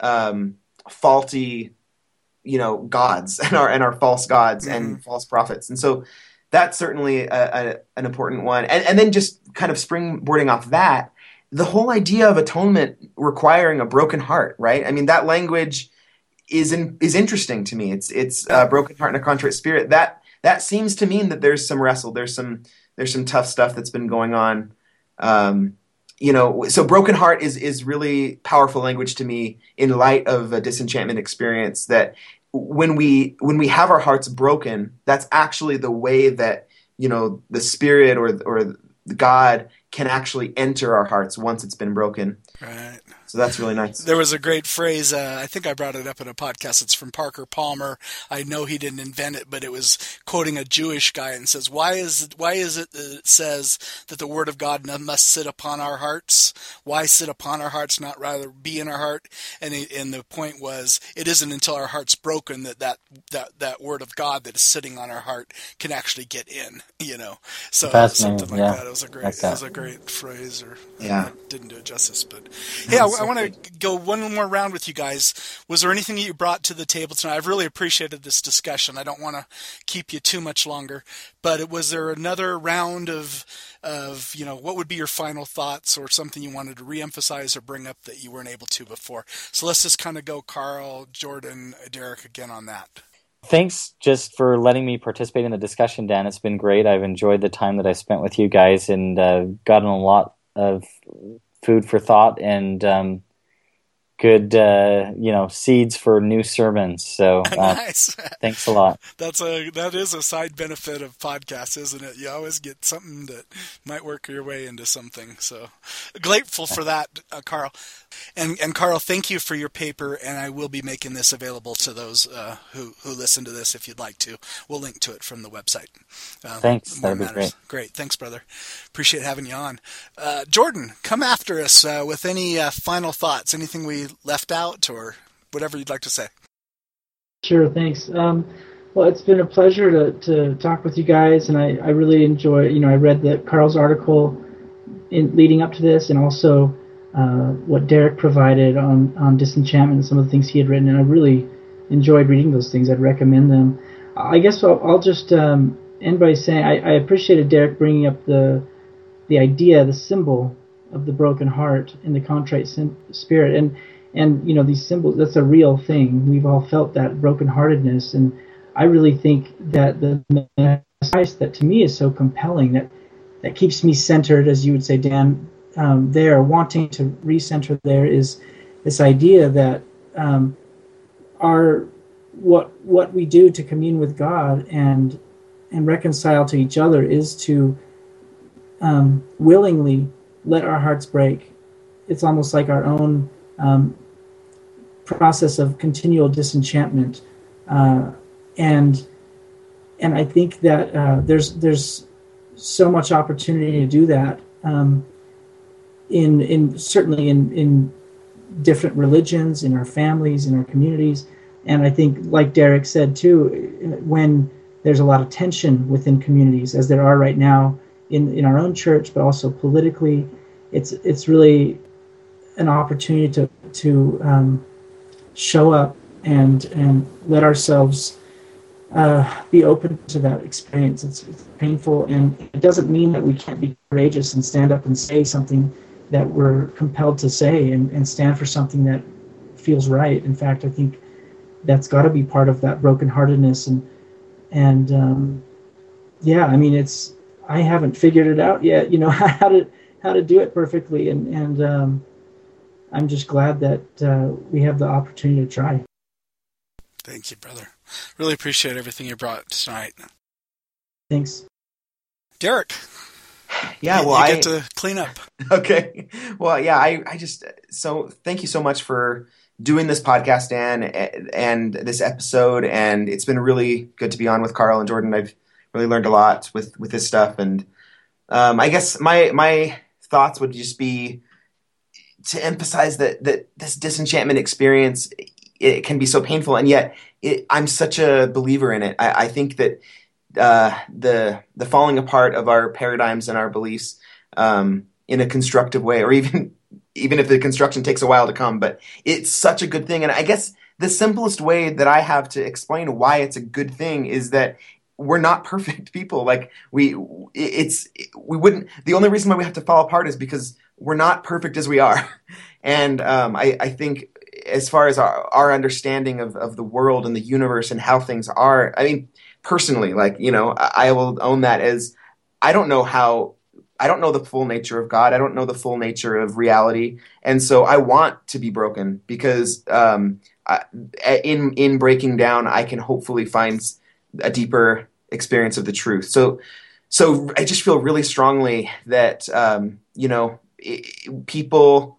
um, faulty, you know, gods and our and our false gods Mm-hmm. and false prophets. And so that's certainly a, a, an important one. And and then just kind of springboarding off that, the whole idea of atonement requiring a broken heart, right? I mean, that language is in, is interesting to me. It's it's a broken heart and a contrite spirit. That that seems to mean that there's some wrestle. There's some there's some tough stuff that's been going on. Um, you know, so broken heart is is really powerful language to me in light of a disenchantment experience. That when we when we have our hearts broken, that's actually the way that, you know, the Spirit or or God can actually enter our hearts once it's been broken. Right. So that's really nice. There was a great phrase, uh, I think I brought it up in a podcast, it's from Parker Palmer. I know he didn't invent it, but it was quoting a Jewish guy and says, why is it, why is it that it says that the Word of God must sit upon our hearts? Why sit upon our hearts, not rather be in our heart? And, he, and the point was, it isn't until our heart's broken that that, that that Word of God that is sitting on our heart can actually get in, you know. So something like yeah. that. It was a great, like it was a great phrase, or yeah. I didn't do it justice, but hey, I, I want to go one more round with you guys. Was there anything that you brought to the table tonight? I've really appreciated this discussion. I don't want to keep you too much longer, but it, was there another round of, of, you know, what would be your final thoughts or something you wanted to reemphasize or bring up that you weren't able to before? So let's just kind of go Carl, Jordan, Derek again on that. Thanks just for letting me participate in the discussion, Dan. It's been great. I've enjoyed the time that I spent with you guys and uh, gotten a lot of food for thought and um, good, uh, you know, seeds for new sermons. So uh, nice. Thanks a lot. That's a that is a side benefit of podcasts, isn't it? You always get something that might work your way into something. So grateful for that, uh, Carl. And and Carl, thank you for your paper, and I will be making this available to those uh, who who listen to this if you'd like to. We'll link to it from the website. Uh, Thanks, that'd be great. Great, thanks, brother. Appreciate having you on. Uh, Jordan, come after us uh, with any uh, final thoughts, anything we left out, or whatever you'd like to say. Sure, thanks. Um, well, it's been a pleasure to, to talk with you guys, and I, I really enjoy. You know, I read the Carl's article in leading up to this, and also. Uh, what Derek provided on, on disenchantment and some of the things he had written, and I really enjoyed reading those things. I'd recommend them. I guess I'll, I'll just um, end by saying I, I appreciated Derek bringing up the the idea, the symbol of the broken heart and the contrite spirit, and and you know these symbols. That's a real thing. We've all felt that brokenheartedness, and I really think that the message that to me is so compelling that that keeps me centered, as you would say, Dan. Um, there, wanting to recenter there is this idea that um, our what what we do to commune with God and and reconcile to each other is to um, willingly let our hearts break. It's almost like our own um, process of continual disenchantment, uh, and and I think that uh, there's there's so much opportunity to do that. Um, In, in certainly in, in different religions, in our families, in our communities. And I think, like Derek said too, when there's a lot of tension within communities, as there are right now in, in our own church, but also politically, it's it's really an opportunity to to um, show up and and let ourselves uh, be open to that experience. It's, it's painful, and it doesn't mean that we can't be courageous and stand up and say something that we're compelled to say and, and stand for something that feels right. In fact, I think that's got to be part of that brokenheartedness. And, and um, yeah, I mean, it's, I haven't figured it out yet, you know, how to, how to do it perfectly. And, and um, I'm just glad that uh, we have the opportunity to try. Thank you, brother. Really appreciate everything you brought tonight. Thanks. Derek. Yeah, you, well, you I get to clean up. Okay. Well, yeah, I, I just so thank you so much for doing this podcast, Dan, and this episode. And it's been really good to be on with Carl and Jordan. I've really learned a lot with, with this stuff. And um, I guess my my thoughts would just be to emphasize that that this disenchantment experience, it can be so painful, and yet it, I'm such a believer in it. I, I think that. Uh, the the falling apart of our paradigms and our beliefs um, in a constructive way, or even even if the construction takes a while to come. But it's such a good thing. And I guess the simplest way that I have to explain why it's a good thing is that we're not perfect people. Like we, it's, we wouldn't, the only reason why we have to fall apart is because we're not perfect as we are. And um, I, I think as far as our, our understanding of, of the world and the universe and how things are, I mean, personally, like, you know, I, I will own that as I don't know how, I don't know the full nature of God. I don't know the full nature of reality. And so I want to be broken because um, I, in in breaking down, I can hopefully find a deeper experience of the truth. So so I just feel really strongly that, um, you know, it, people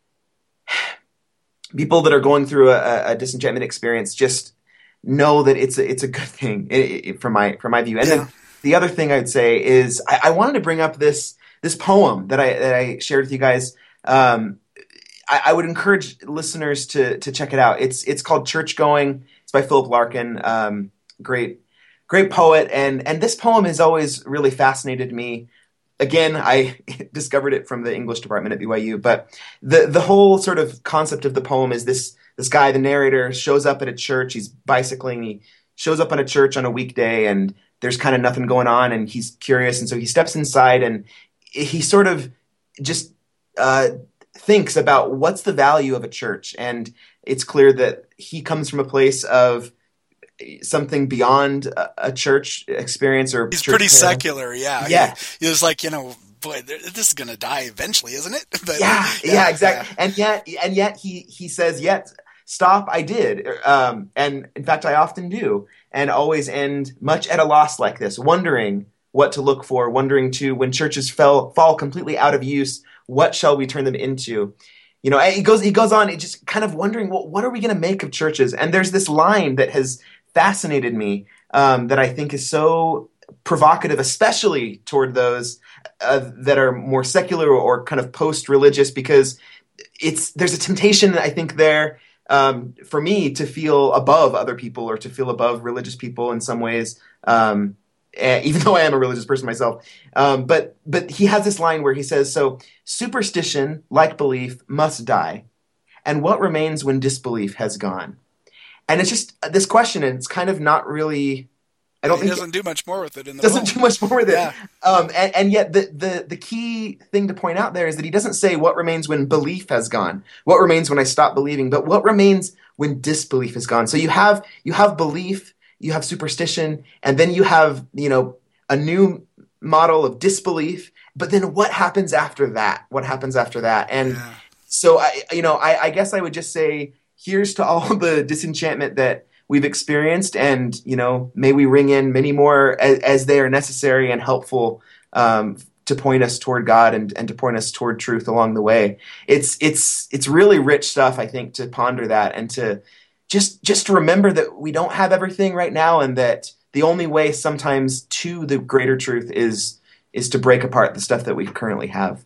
people that are going through a, a disenchantment experience just know that it's a, it's a good thing it, it, from my from my view. And yeah. then the other thing I'd say is I, I wanted to bring up this this poem that I that I shared with you guys. Um, I, I would encourage listeners to to check it out. It's it's called Church Going. It's by Philip Larkin. Um, great great poet. And and this poem has always really fascinated me. Again, I discovered it from the English department at B Y U. But the the whole sort of concept of the poem is this this guy, the narrator, shows up at a church. He's bicycling. He shows up on a church on a weekday, and there's kind of nothing going on, and he's curious. And so he steps inside, and he sort of just uh, thinks about what's the value of a church. And it's clear that he comes from a place of something beyond a, a church experience. Or he's church pretty paradigm. Secular, yeah. Yeah. He, he was like, you know, boy, this is going to die eventually, isn't it? But, yeah, yeah, yeah, exactly. Yeah. And yet, and yet he he says, yet stop, I did. Um, and in fact, I often do. And always end much at a loss like this, wondering what to look for, wondering too, when churches fell, fall completely out of use, what shall we turn them into? You know, he goes, he goes on, just kind of wondering, well, what are we going to make of churches? And there's this line that has fascinated me um, that I think is so provocative, especially toward those uh, that are more secular or kind of post-religious, because it's there's a temptation, I think, there Um, for me to feel above other people or to feel above religious people in some ways, um, even though I am a religious person myself. Um, but but he has this line where he says, so superstition, like belief, must die. And what remains when disbelief has gone? And it's just this question, and it's kind of not really... I don't he think doesn't do much more with it in the doesn't poem. do much more with it. Yeah. Um, and, and yet the, the the key thing to point out there is that he doesn't say what remains when belief has gone, what remains when I stop believing, but what remains when disbelief is gone. So you have you have belief, you have superstition, and then you have, you know, a new model of disbelief. But then what happens after that? What happens after that? And Yeah. so I, you know, I, I guess I would just say, here's to all the disenchantment that we've experienced, and, you know, may we ring in many more as, as they are necessary and helpful um, to point us toward God and, and to point us toward truth along the way. It's it's it's really rich stuff, I think, to ponder that and to just just to remember that we don't have everything right now, and that the only way sometimes to the greater truth is is to break apart the stuff that we currently have.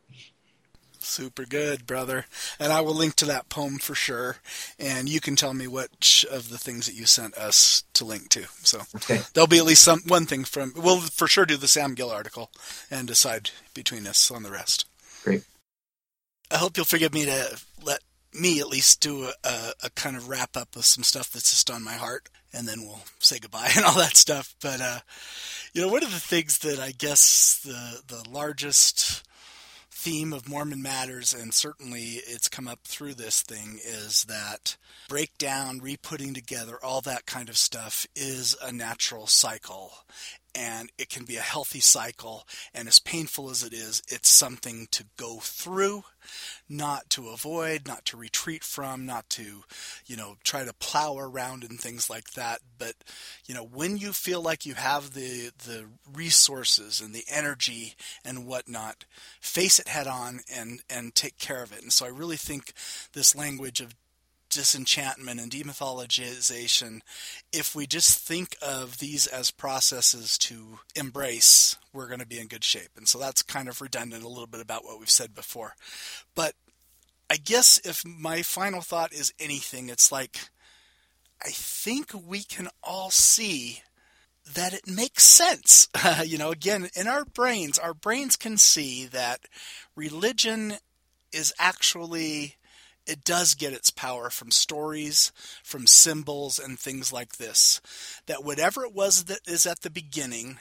Super good, brother. And I will link to that poem for sure. And you can tell me which of the things that you sent us to link to. So okay. There'll be at least some one thing from... We'll for sure do the Sam Gill article and decide between us on the rest. Great. I hope you'll forgive me to let me at least do a, a, a kind of wrap up of some stuff that's just on my heart. And then we'll say goodbye and all that stuff. But, uh, you know, one of the things that I guess the the largest... theme of Mormon Matters, and certainly it's come up through this thing, is that breakdown, re-putting together, all that kind of stuff is a natural cycle, and it can be a healthy cycle, and as painful as it is, it's something to go through, not to avoid, not to retreat from, not to, you know, try to plow around and things like that. But, you know, when you feel like you have the the resources and the energy and whatnot, face it head on and, and take care of it. And so I really think this language of disenchantment and demythologization, if we just think of these as processes to embrace, we're going to be in good shape. And so that's kind of redundant a little bit about what we've said before. But I guess if my final thought is anything, it's like, I think we can all see that it makes sense. you know, again, in our brains, our brains can see that religion is actually, it does get its power from stories, from symbols, and things like this. That whatever it was that is at the beginning,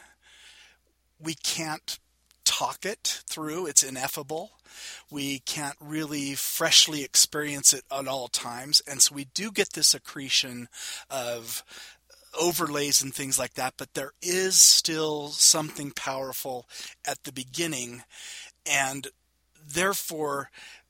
we can't talk it through. It's ineffable. We can't really freshly experience it at all times. And so we do get this accretion of overlays and things like that, but there is still something powerful at the beginning. And therefore,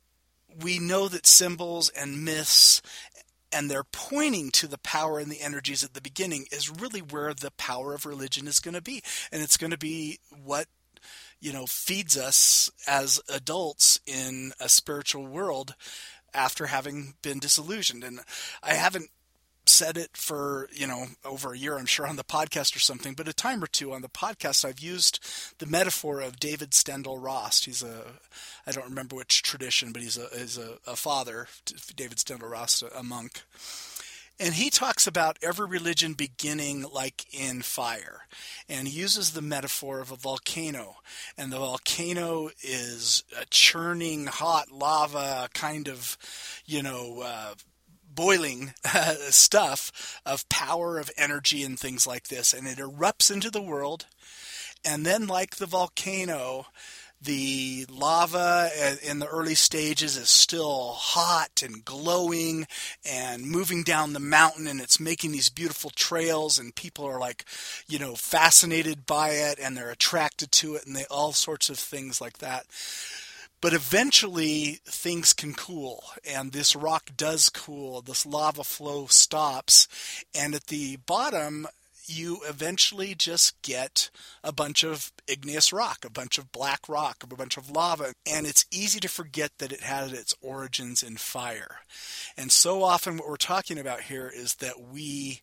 we know that symbols and myths, and they're pointing to the power and the energies at the beginning, is really where the power of religion is going to be. And it's going to be what, you know, feeds us as adults in a spiritual world after having been disillusioned. And I haven't said it for, you know, over a year, I'm sure, on the podcast or something, but a time or two on the podcast, I've used the metaphor of David Steindl-Rast. He's a, I don't remember which tradition, but he's a, he's a, a father, David Steindl-Rast, a monk. And he talks about every religion beginning like in fire. And he uses the metaphor of a volcano. And the volcano is a churning hot lava kind of, you know, uh, boiling uh, stuff of power, of energy, and things like this. And it erupts into the world. And then, like the volcano, the lava in the early stages is still hot and glowing and moving down the mountain, and it's making these beautiful trails, and people are like, you know, fascinated by it, and they're attracted to it, and they all sorts of things like that. But eventually things can cool, and this rock does cool. This lava flow stops, and at the bottom you eventually just get a bunch of igneous rock, a bunch of black rock, a bunch of lava, and it's easy to forget that it had its origins in fire. And so often what we're talking about here is that we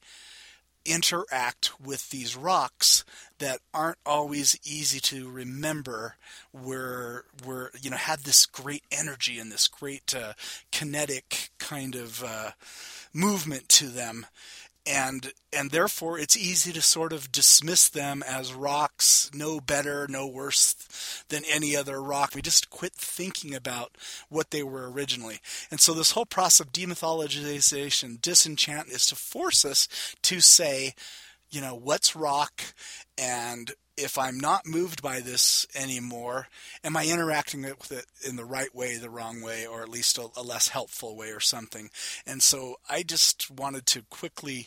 interact with these rocks that aren't always easy to remember, were were you know had this great energy and this great uh, kinetic kind of uh, movement to them. And and therefore it's easy to sort of dismiss them as rocks, no better, no worse than any other rock. We just quit thinking about what they were originally. And so this whole process of demythologization, disenchant, is to force us to say, you know, what's rock, and if I'm not moved by this anymore, am I interacting with it in the right way, the wrong way, or at least a, a less helpful way or something? And so I just wanted to quickly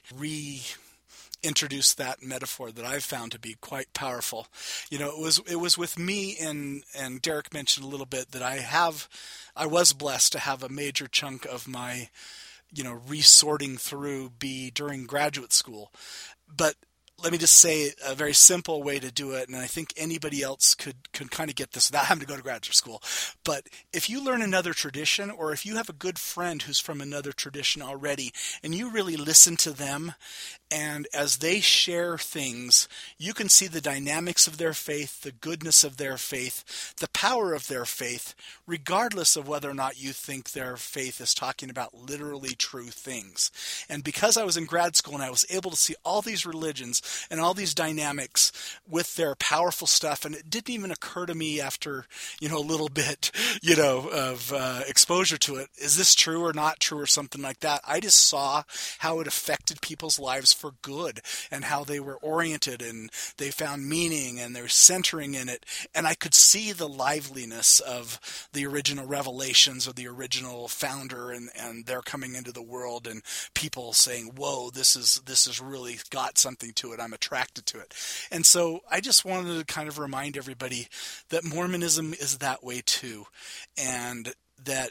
reintroduce that metaphor that I've found to be quite powerful. You know, it was it was with me, and and Derek mentioned a little bit that I have, I was blessed to have a major chunk of my, you know, resorting through be during graduate school. But let me just say a very simple way to do it, and I think anybody else could, could kind of get this without having to go to graduate school. But if you learn another tradition, or if you have a good friend who's from another tradition already, and you really listen to them, and as they share things, you can see the dynamics of their faith, the goodness of their faith, the power of their faith, regardless of whether or not you think their faith is talking about literally true things. And because I was in grad school and I was able to see all these religions and all these dynamics with their powerful stuff, and it didn't even occur to me after, you know, a little bit, you know, of uh, exposure to it, is this true or not true or something like that. I just saw how it affected people's lives for good, and how they were oriented, and they found meaning, and they're centering in it. And I could see the liveliness of the original revelations of the original founder, and, and they're coming into the world, and people saying, whoa, this is this has really got something to it. I'm attracted to it. And so I just wanted to kind of remind everybody that Mormonism is that way too, and that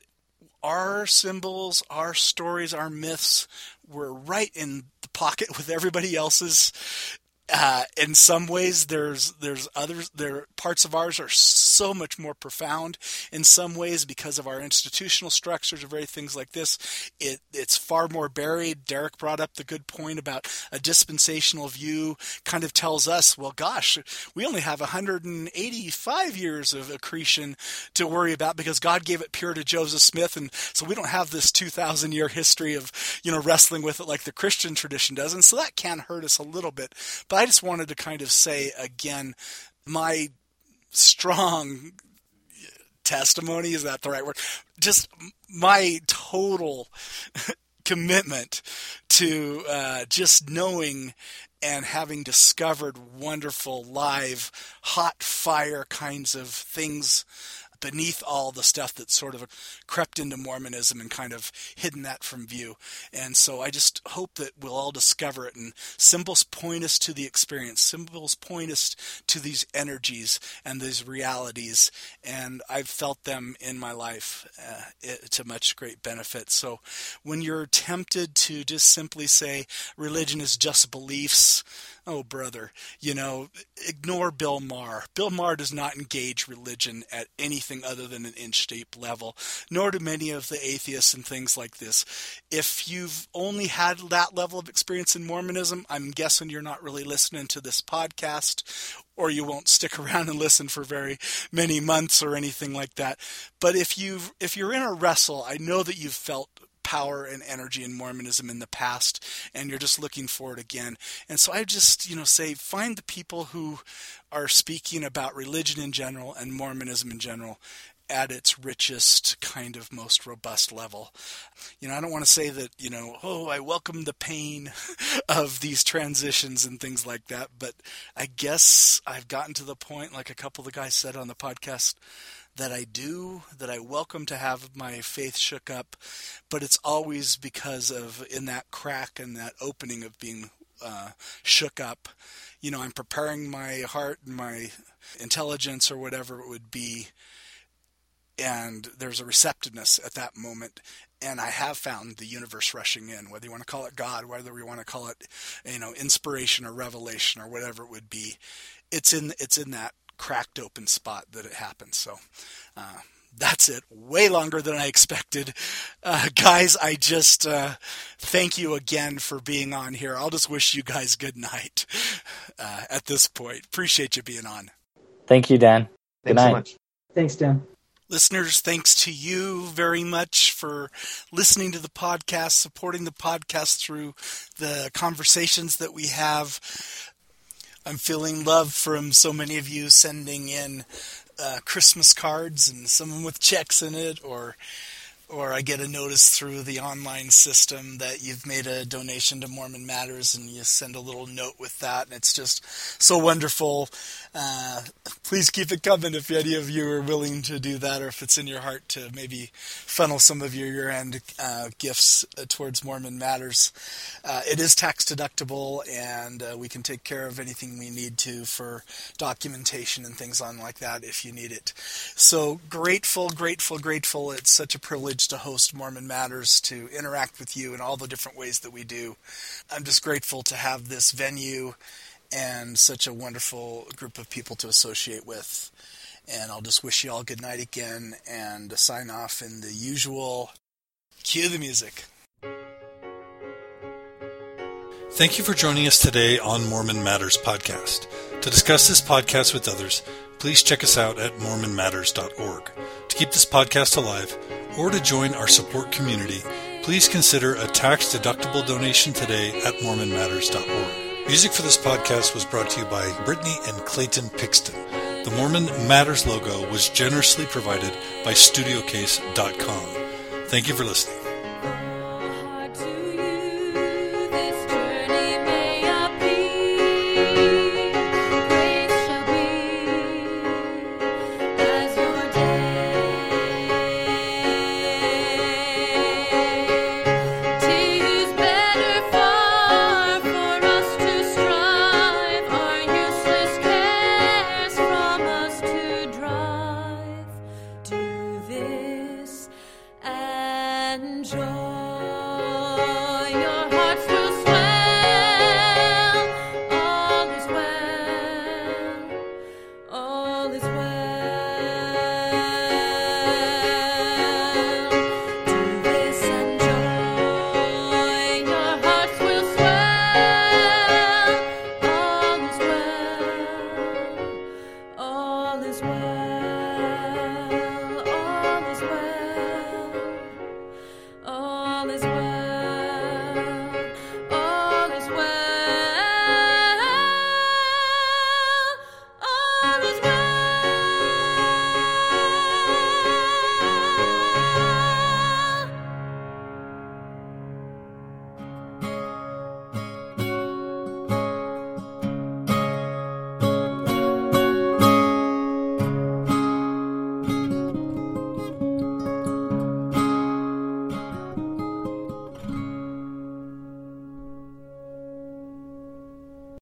our symbols, our stories, our myths were right in the pocket with everybody else's. Uh, in some ways, there's there's others. There parts of ours are so much more profound. In some ways, because of our institutional structures or very things like this, it it's far more buried. Derek brought up the good point about a dispensational view. Kind of tells us, well, gosh, we only have one hundred eighty-five years of accretion to worry about because God gave it pure to Joseph Smith, and so we don't have this two thousand year history of, you know, wrestling with it like the Christian tradition does, and so that can hurt us a little bit. But I just wanted to kind of say again, my strong testimony, is that the right word? Just my total commitment to uh, just knowing and having discovered wonderful, live, hot fire kinds of things beneath all the stuff that sort of crept into Mormonism and kind of hidden that from view. And so I just hope that we'll all discover it. And symbols point us to the experience. Symbols point us to these energies and these realities. And I've felt them in my life uh, to much great benefit. So when you're tempted to just simply say religion is just beliefs, oh, brother, you know, ignore Bill Maher. Bill Maher does not engage religion at anything other than an inch-deep level, nor do many of the atheists and things like this. If you've only had that level of experience in Mormonism, I'm guessing you're not really listening to this podcast, or you won't stick around and listen for very many months or anything like that. But if you've, if you're in a wrestle, I know that you've felt power and energy in Mormonism in the past, and you're just looking for it again. And so I just, you know, say, find the people who are speaking about religion in general and Mormonism in general at its richest, kind of most robust level. You know, I don't want to say that, you know, oh, I welcome the pain of these transitions and things like that, but I guess I've gotten to the point, like a couple of the guys said on the podcast, that I do, that I welcome to have my faith shook up, but it's always because of, in that crack and that opening of being uh, shook up, you know, I'm preparing my heart and my intelligence or whatever it would be, and there's a receptiveness at that moment, and I have found the universe rushing in, whether you want to call it God, whether we want to call it, you know, inspiration or revelation or whatever it would be. It's in, it's in that cracked open spot that it happens. So uh, that's it. Way longer than I expected. Uh, guys, I just uh, thank you again for being on here. I'll just wish you guys good night uh, at this point. Appreciate you being on. Thank you, Dan. Good Thanks night. so much. Thanks, Dan. Listeners, thanks to you very much for listening to the podcast, supporting the podcast through the conversations that we have. I'm feeling love from so many of you sending in uh, Christmas cards, and some with checks in it, or or I get a notice through the online system that you've made a donation to Mormon Matters, and you send a little note with that, and it's just so wonderful. Uh, please keep it coming if any of you are willing to do that, or if it's in your heart to maybe funnel some of your year-end uh, gifts towards Mormon Matters. Uh, it is tax deductible, and uh, we can take care of anything we need to for documentation and things on like that if you need it. So grateful, grateful, grateful. It's such a privilege to host Mormon Matters, to interact with you in all the different ways that we do. I'm just grateful to have this venue and such a wonderful group of people to associate with. And I'll just wish you all good night again, and sign off in the usual cue the music. Thank you for joining us today on Mormon Matters podcast. To discuss this podcast with others, please check us out at mormon matters dot org. To keep this podcast alive, or to join our support community, please consider a tax-deductible donation today at mormon matters dot org. Music for this podcast was brought to you by Brittany and Clayton Pixton. The Mormon Matters logo was generously provided by studio case dot com. Thank you for listening.